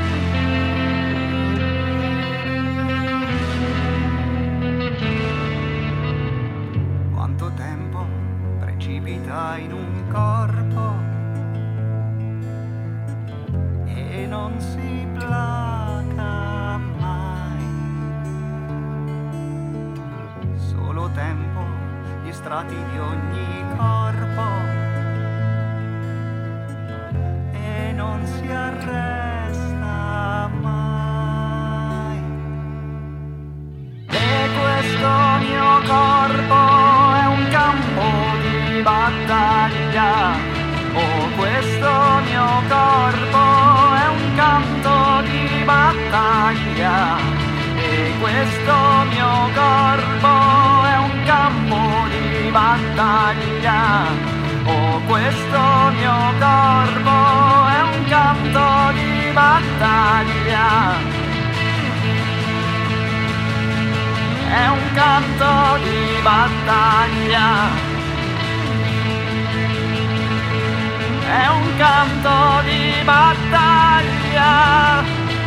In un corpo e non si placa mai, solo tempo, gli strati di ogni corpo e non si arresta mai. E questo mio corpo è un campo battaglia, oh questo mio corpo è un canto di battaglia, e questo mio corpo è un campo di battaglia, oh questo mio corpo è un canto di battaglia, è un canto di battaglia. È un canto di battaglia.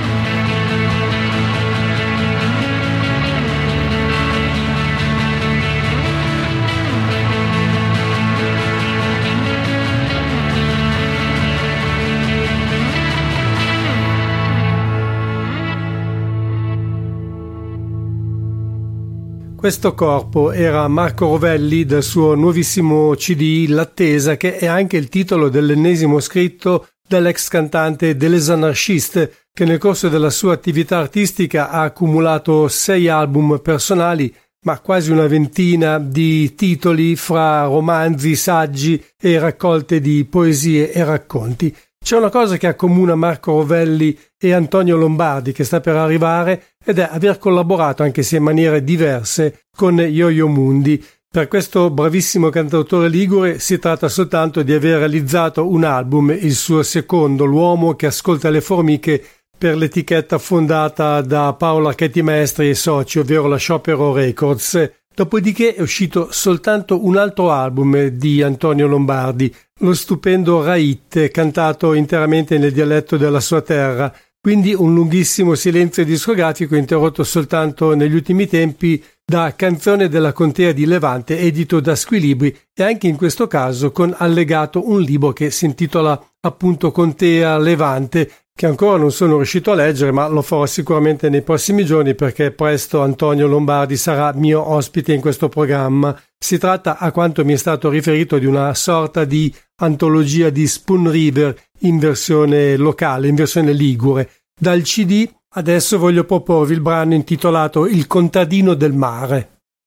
Questo corpo era Marco Rovelli dal suo nuovissimo C D L'attesa, che è anche il titolo dell'ennesimo scritto dall'ex cantante des Anarchistes, che nel corso della sua attività artistica ha accumulato sei album personali, ma quasi una ventina di titoli fra romanzi, saggi e raccolte di poesie e racconti. C'è una cosa che accomuna Marco Rovelli e Antonio Lombardi che sta per arrivare, ed è aver collaborato, anche se in maniere diverse, con Yo-Yo Mundi. Per questo bravissimo cantautore ligure si tratta soltanto di aver realizzato un album, il suo secondo, L'uomo che ascolta le formiche, per l'etichetta fondata da Paolo Archetti Maestri e soci, ovvero la Sciopero Records. Dopodiché è uscito soltanto un altro album di Antonio Lombardi, lo stupendo Rait, cantato interamente nel dialetto della sua terra, quindi un lunghissimo silenzio discografico interrotto soltanto negli ultimi tempi da Canzone della Contea di Levante, edito da Squilibri, e anche in questo caso con allegato un libro che si intitola appunto Contea Levante, che ancora non sono riuscito a leggere, ma lo farò sicuramente nei prossimi giorni, perché presto Antonio Lombardi sarà mio ospite in questo programma. Si tratta, a quanto mi è stato riferito, di una sorta di antologia di Spoon River in versione locale, in versione ligure. Dal C D adesso voglio proporvi il brano intitolato Il contadino del mare.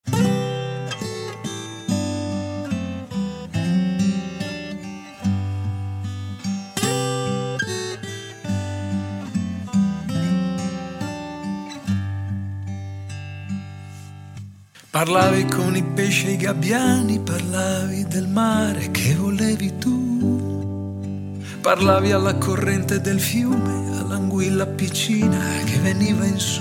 Parlavi con i pesci e i gabbiani, parlavi del mare che volevi tu, parlavi alla corrente del fiume, all'anguilla piccina che veniva in su.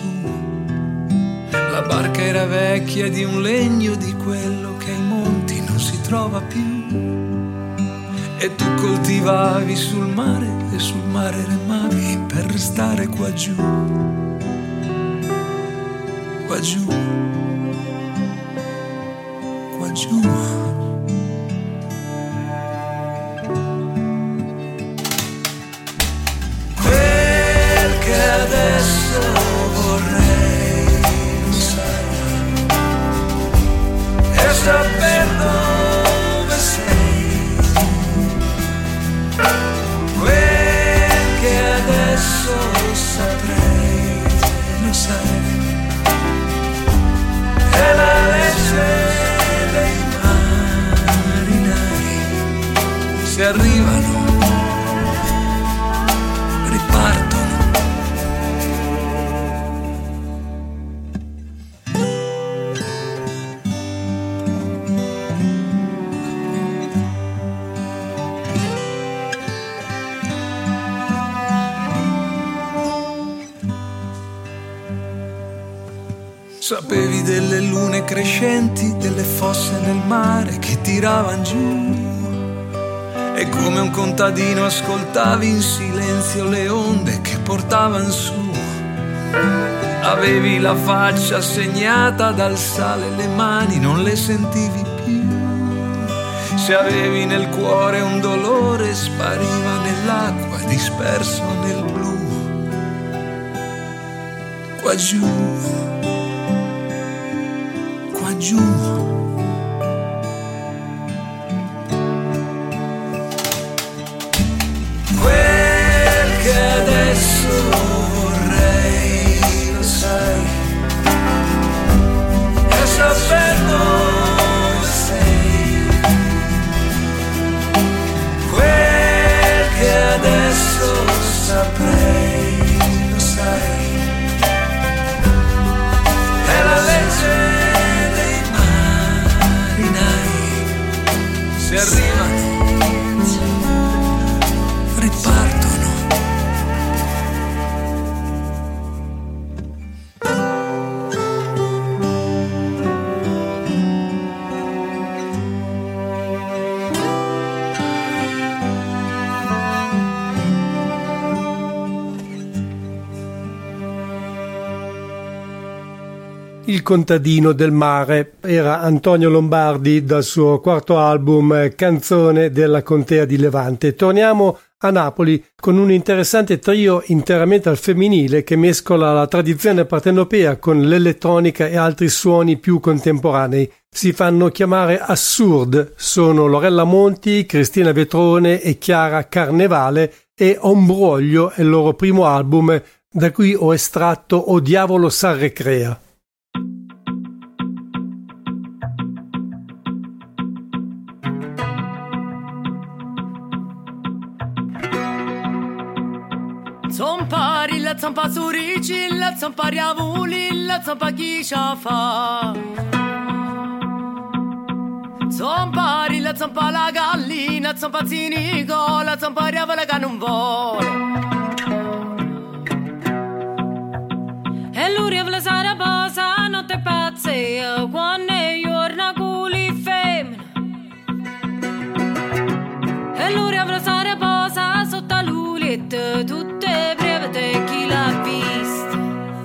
La barca era vecchia di un legno, di quello che ai monti non si trova più. e tu coltivavi sul mare e sul mare remavi per restare qua giù, qua giù, qua giù. Quel che adesso vorrei, lo sai, è saper dove sei. Quel che adesso saprei, lo sai, è la legge dei marinai. Se arrivano, ripartono. Sapevi delle lune crescenti, delle fosse nel mare che tiravan giù, e come un contadino ascoltavi in silenzio le onde che portavan su. Avevi la faccia segnata dal sale, le mani non le sentivi più. Se avevi nel cuore un dolore spariva nell'acqua disperso nel blu. Qua giù, qua giù. Quel che adesso vorrei, lo sai, è saper dove sei. Quel che adesso saprei, lo sai, è la legge dei marinai. Se arrivano, ripartono. Il contadino del mare era Antonio Lombardi dal suo quarto album Canzone della Contea di Levante. Torniamo a Napoli con un interessante trio interamente al femminile che mescola la tradizione partenopea con l'elettronica e altri suoni più contemporanei. Si fanno chiamare Assurd, sono Lorella Monti, Cristina Vetrone e Chiara Carnevale, e Ombroglio è il loro primo album da cui ho estratto O Diavolo s'arrecrea. Zomparilla, zompa suricilla, zomparia vulilla, zompa chi c'ha fa. Zomparilla, zompa la gallina, zompa zinicola, zomparia quella che non vuole. E lui vuole stare posa, notte pazzia, quando è giorna culi femmina. E lui vuole stare posa sotto la luletta, tutte breve chi l'ha vista.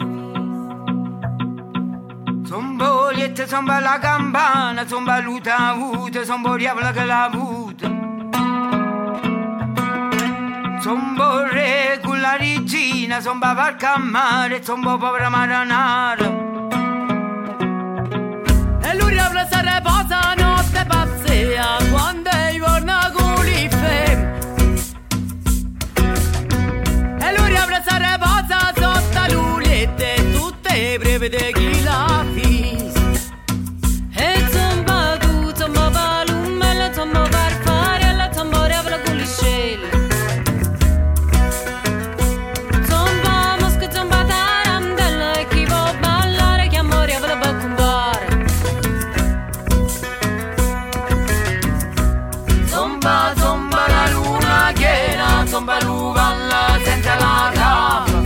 Zombolietta, zomba la campana, zomba luta avuta, zombo diavola che l'ha avuta. Zombo re con la regina, zomba varca a mare, zombo povera maranara. E lui vuole stare posa notte pazzia, quando è giorna con i femmini. E lui avrà stare pozza sotto l'ulette, tutte prevede chi la fissa. E zomba tu, zomba palume, la zomba per fare, la zomba revola con le scelle. Zomba mosca, zomba tarantella, e chi può ballare, che amore revola per compare. Zomba, zomba la luna piena, zomba l'uvalla senza la capa.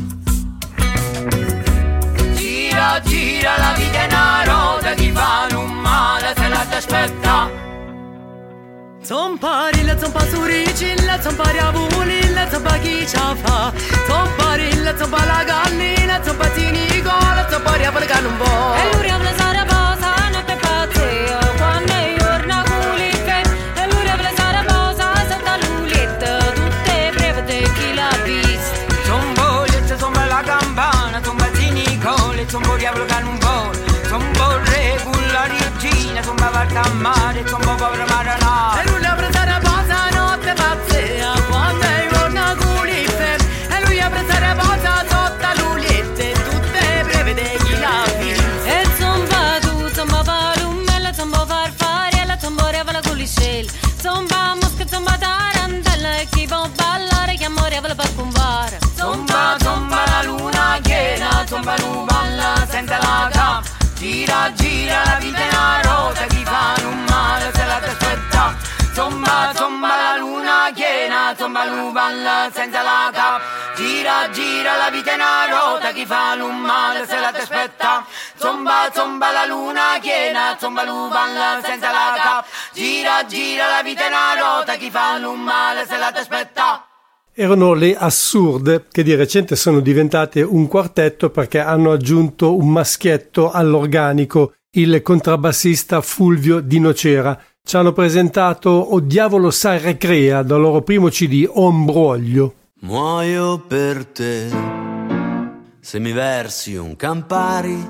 Gira, gira, la vita è una roda, chi fa un male se la t'aspetta. Zomparilla, zompa suricilla, zompari avulilla, zompa chi c'ha fa. Zomparilla, zompa la gallina, zompa tinicola, zompari avulga non vuoi. E lui avla sara posa, notte pazzea, quando è giorna culite. E lui avla sara posa, sotto l'uletta, tutte breve te chi l'ha vista. Zomboletta, zompa la campana, zompa tinicola, zompari avulga non vuoi. Zombo regula regina, zompa varta a mare, zombo povera maranà. E lui la presa la posa, notte pazzea, quando è giorna culite. E lui ha presa la posa, sotto l'ulette, tutte breve degli lavi. E zomba tu, zomba palumella, zomba farfariella, zomba revola culiscella. Zomba mosca, zomba tarantella, e chi può ballare, che amore revola per compare. Zomba, zomba la luna piena, zomba nu balla senza la capa. Gira, gira, la vita è una rota, chi fa un male se la t'aspetta. Zomba, zomba la luna piena, zomba nu balla senza la capa. Gira, gira, la vita è una rota, chi fa un male se la t'aspetta. Zomba, zomba la luna piena, zomba nu balla senza la capa. Gira, gira, la vita è una rota, chi fa un male se la t'aspetta. Erano le Assurde, che di recente sono diventate un quartetto perché hanno aggiunto un maschietto all'organico, il contrabbassista Fulvio Di Nocera. Ci hanno presentato O Diavolo Sai Recrea dal loro primo C D Ombroglio. Muoio per te, se mi versi un Campari,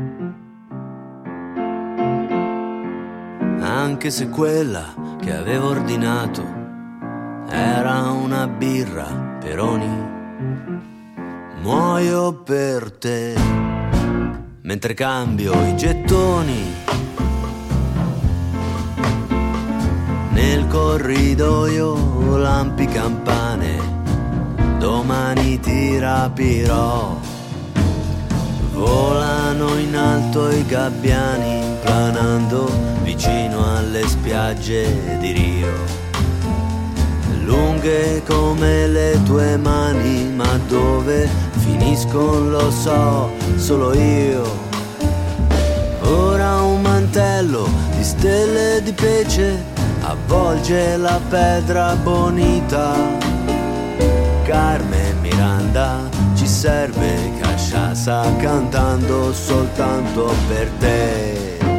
anche se quella che avevo ordinato era una birra Peroni. Muoio per te, mentre cambio i gettoni nel corridoio, lampi campane, domani ti rapirò. Volano in alto i gabbiani, planando vicino alle spiagge di Rio. Lunghe come le tue mani, ma dove finiscono lo so solo io. Ora un mantello di stelle di pece avvolge la Pedra Bonita. Carmen Miranda, ci serve cachaça cantando soltanto per te.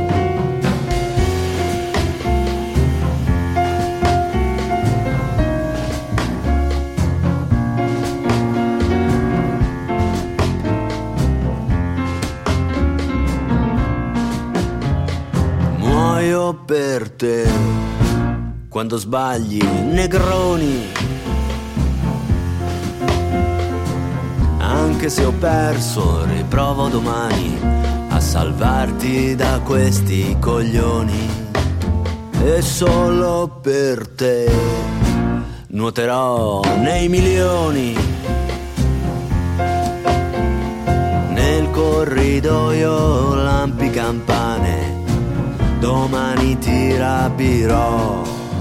Per te, quando sbagli Negroni, anche se ho perso riprovo domani a salvarti da questi coglioni. E solo per te nuoterò nei milioni, nel corridoio lampi campane, domani ti rapirò.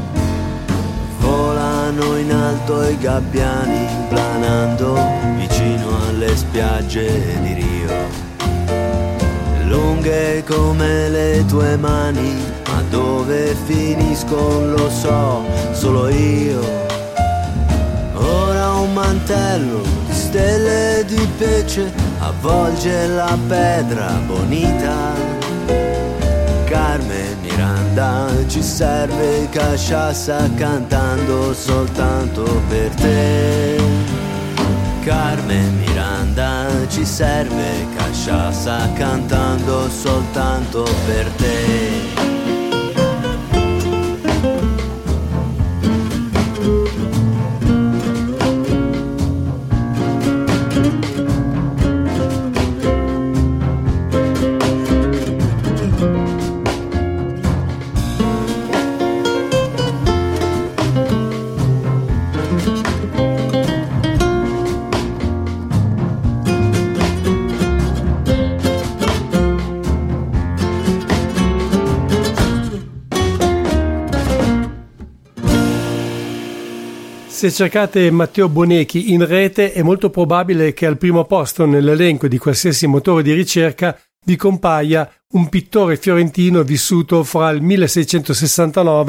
Volano in alto i gabbiani, planando vicino alle spiagge di Rio. Lunghe come le tue mani, ma dove finiscono lo so solo io. Ora un mantello di stelle di pece avvolge la Pedra Bonita. Carmen Miranda, ci serve cachaça cantando soltanto per te. Carmen Miranda, ci serve cachaça cantando soltanto per te. Se cercate Matteo Bonechi in rete è molto probabile che al primo posto nell'elenco di qualsiasi motore di ricerca vi compaia un pittore fiorentino vissuto fra il milleseicentosessantanove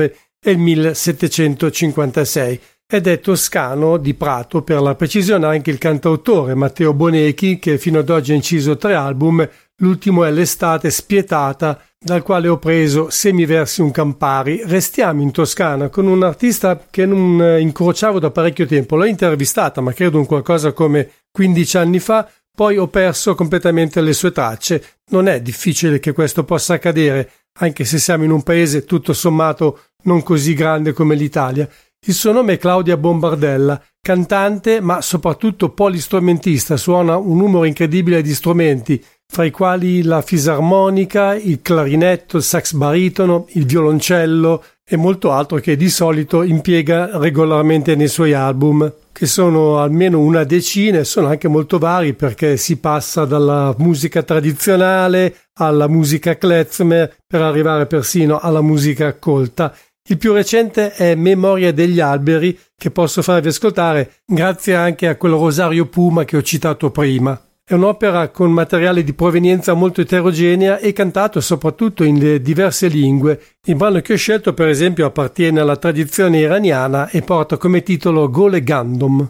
è il millesettecentocinquantasei ed è toscano di Prato, per la precisione anche il cantautore Matteo Bonechi, che fino ad oggi ha inciso tre album. L'ultimo è L'estate spietata, dal quale ho preso Semiversi un Campari. Restiamo in Toscana con un artista che non incrociavo da parecchio tempo. L'ho intervistata, ma credo un qualcosa come quindici anni fa, poi ho perso completamente le sue tracce. Non è difficile che questo possa accadere, anche se siamo in un paese tutto sommato non così grande come l'Italia. Il suo nome è Claudia Bombardella, cantante ma soprattutto polistrumentista, suona un numero incredibile di strumenti, fra i quali la fisarmonica, il clarinetto, il sax baritono, il violoncello e molto altro che di solito impiega regolarmente nei suoi album, che sono almeno una decina e sono anche molto vari perché si passa dalla musica tradizionale alla musica klezmer per arrivare persino alla musica colta. Il più recente è Memoria degli alberi, che posso farvi ascoltare grazie anche a quel Rosario Puma che ho citato prima. È un'opera con materiale di provenienza molto eterogenea e cantato soprattutto in diverse lingue. Il brano che ho scelto, per esempio, appartiene alla tradizione iraniana e porta come titolo Gole Gandom.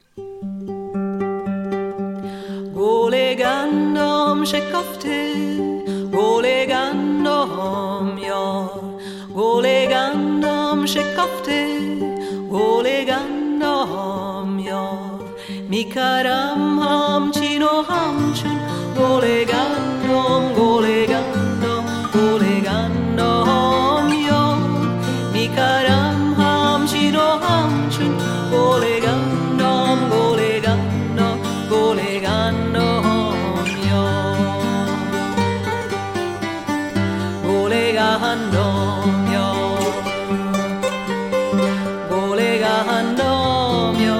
Gole Gandom shekafte, Gole Gandom yor, Gole Gandom shekafte, Gole Gandom yor. میکرم همچین و همچون گل گندم گل گندم گل گندم یا میکرم همچین و همچون گل گندم گل گندم گل گندم یا گل گندم یا گل گندم یا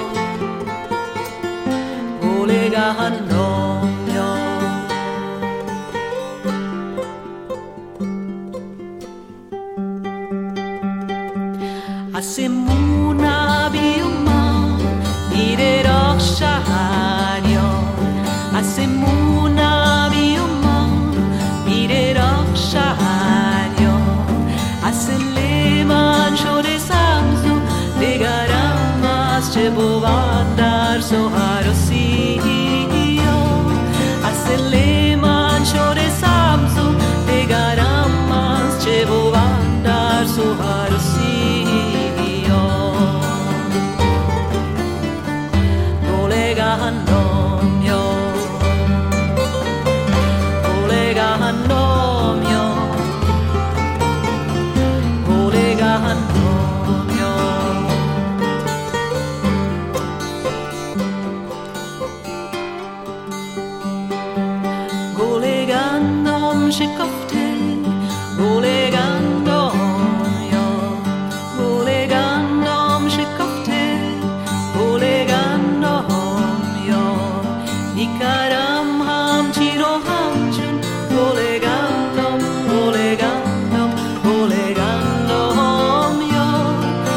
Asimuna biuma mire roxania Asimuna biuma mire roxania Asleman shode samzu degaramas che bovan dar soharosio Asleman shode samzu degaramas che bovan dar soharosio shekafte gole gandom yo gole gandom shekafte gole gandom yo nikaram ham chiro hamchun gole gandom gole gandom gole gandom yo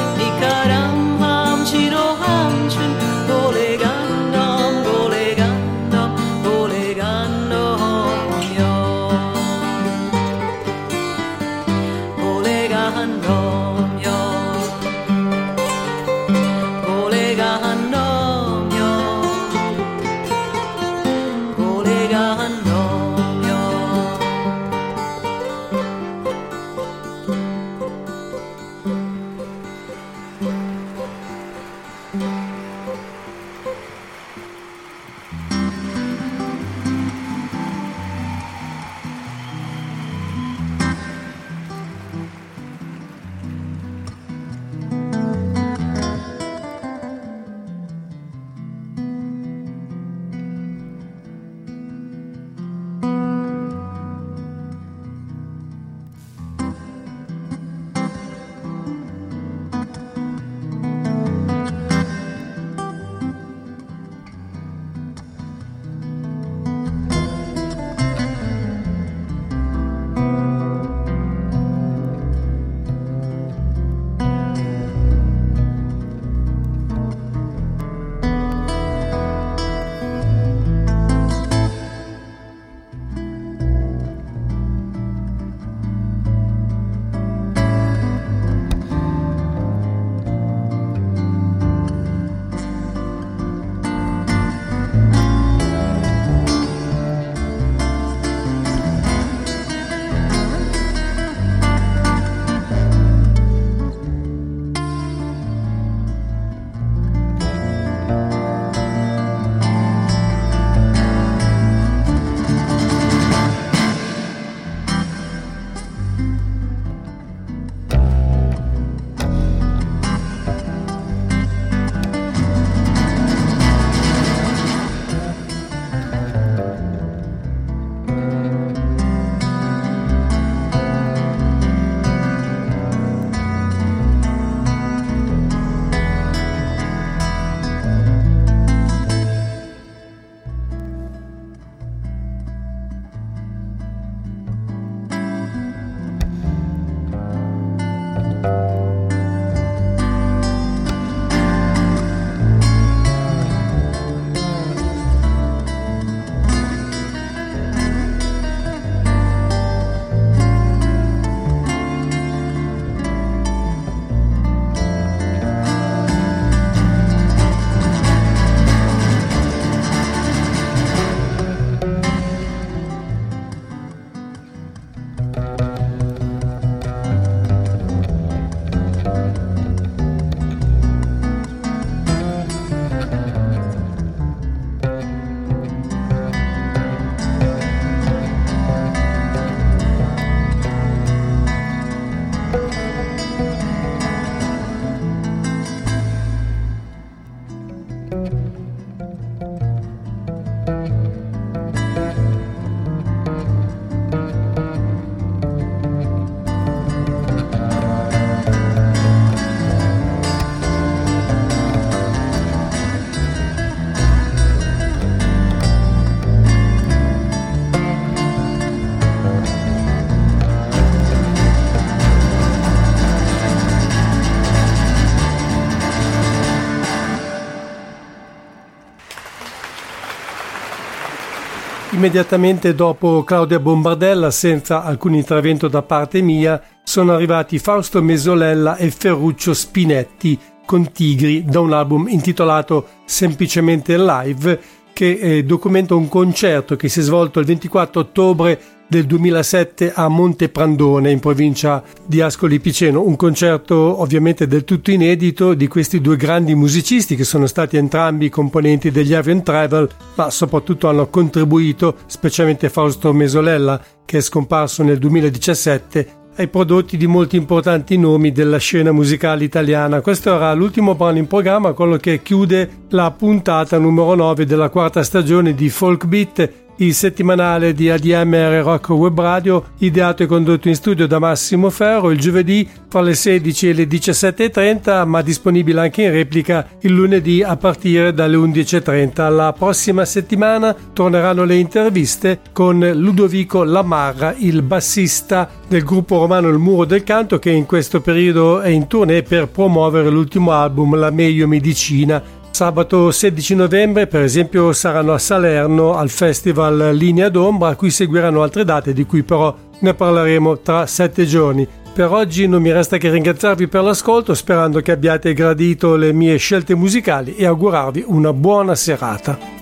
Immediatamente dopo Claudia Bombardella, senza alcun intervento da parte mia, sono arrivati Fausto Mesolella e Ferruccio Spinetti con Tigri, da un album intitolato semplicemente Live, che eh, documenta un concerto che si è svolto il ventiquattro ottobre del duemilasette a Monteprandone, in provincia di Ascoli Piceno. Un concerto ovviamente del tutto inedito di questi due grandi musicisti, che sono stati entrambi componenti degli Avian Travel, ma soprattutto hanno contribuito, specialmente Fausto Mesolella, che è scomparso nel duemiladiciassette, ai prodotti di molti importanti nomi della scena musicale italiana. Questo era l'ultimo brano in programma, quello che chiude la puntata numero nove della quarta stagione di Folk Beat, il settimanale di A D M R Rock Web Radio, ideato e condotto in studio da Massimo Ferro, il giovedì fra le sedici e le diciassette e trenta, ma disponibile anche in replica il lunedì a partire dalle undici e trenta. La prossima settimana torneranno le interviste con Ludovico Lamarra, il bassista del gruppo romano Il Muro del Canto, che in questo periodo è in tournée per promuovere l'ultimo album, La Meglio Medicina. Sabato sedici novembre, per esempio, saranno a Salerno al Festival Linea d'Ombra, a cui seguiranno altre date di cui però ne parleremo tra sette giorni. Per oggi non mi resta che ringraziarvi per l'ascolto, sperando che abbiate gradito le mie scelte musicali e augurarvi una buona serata.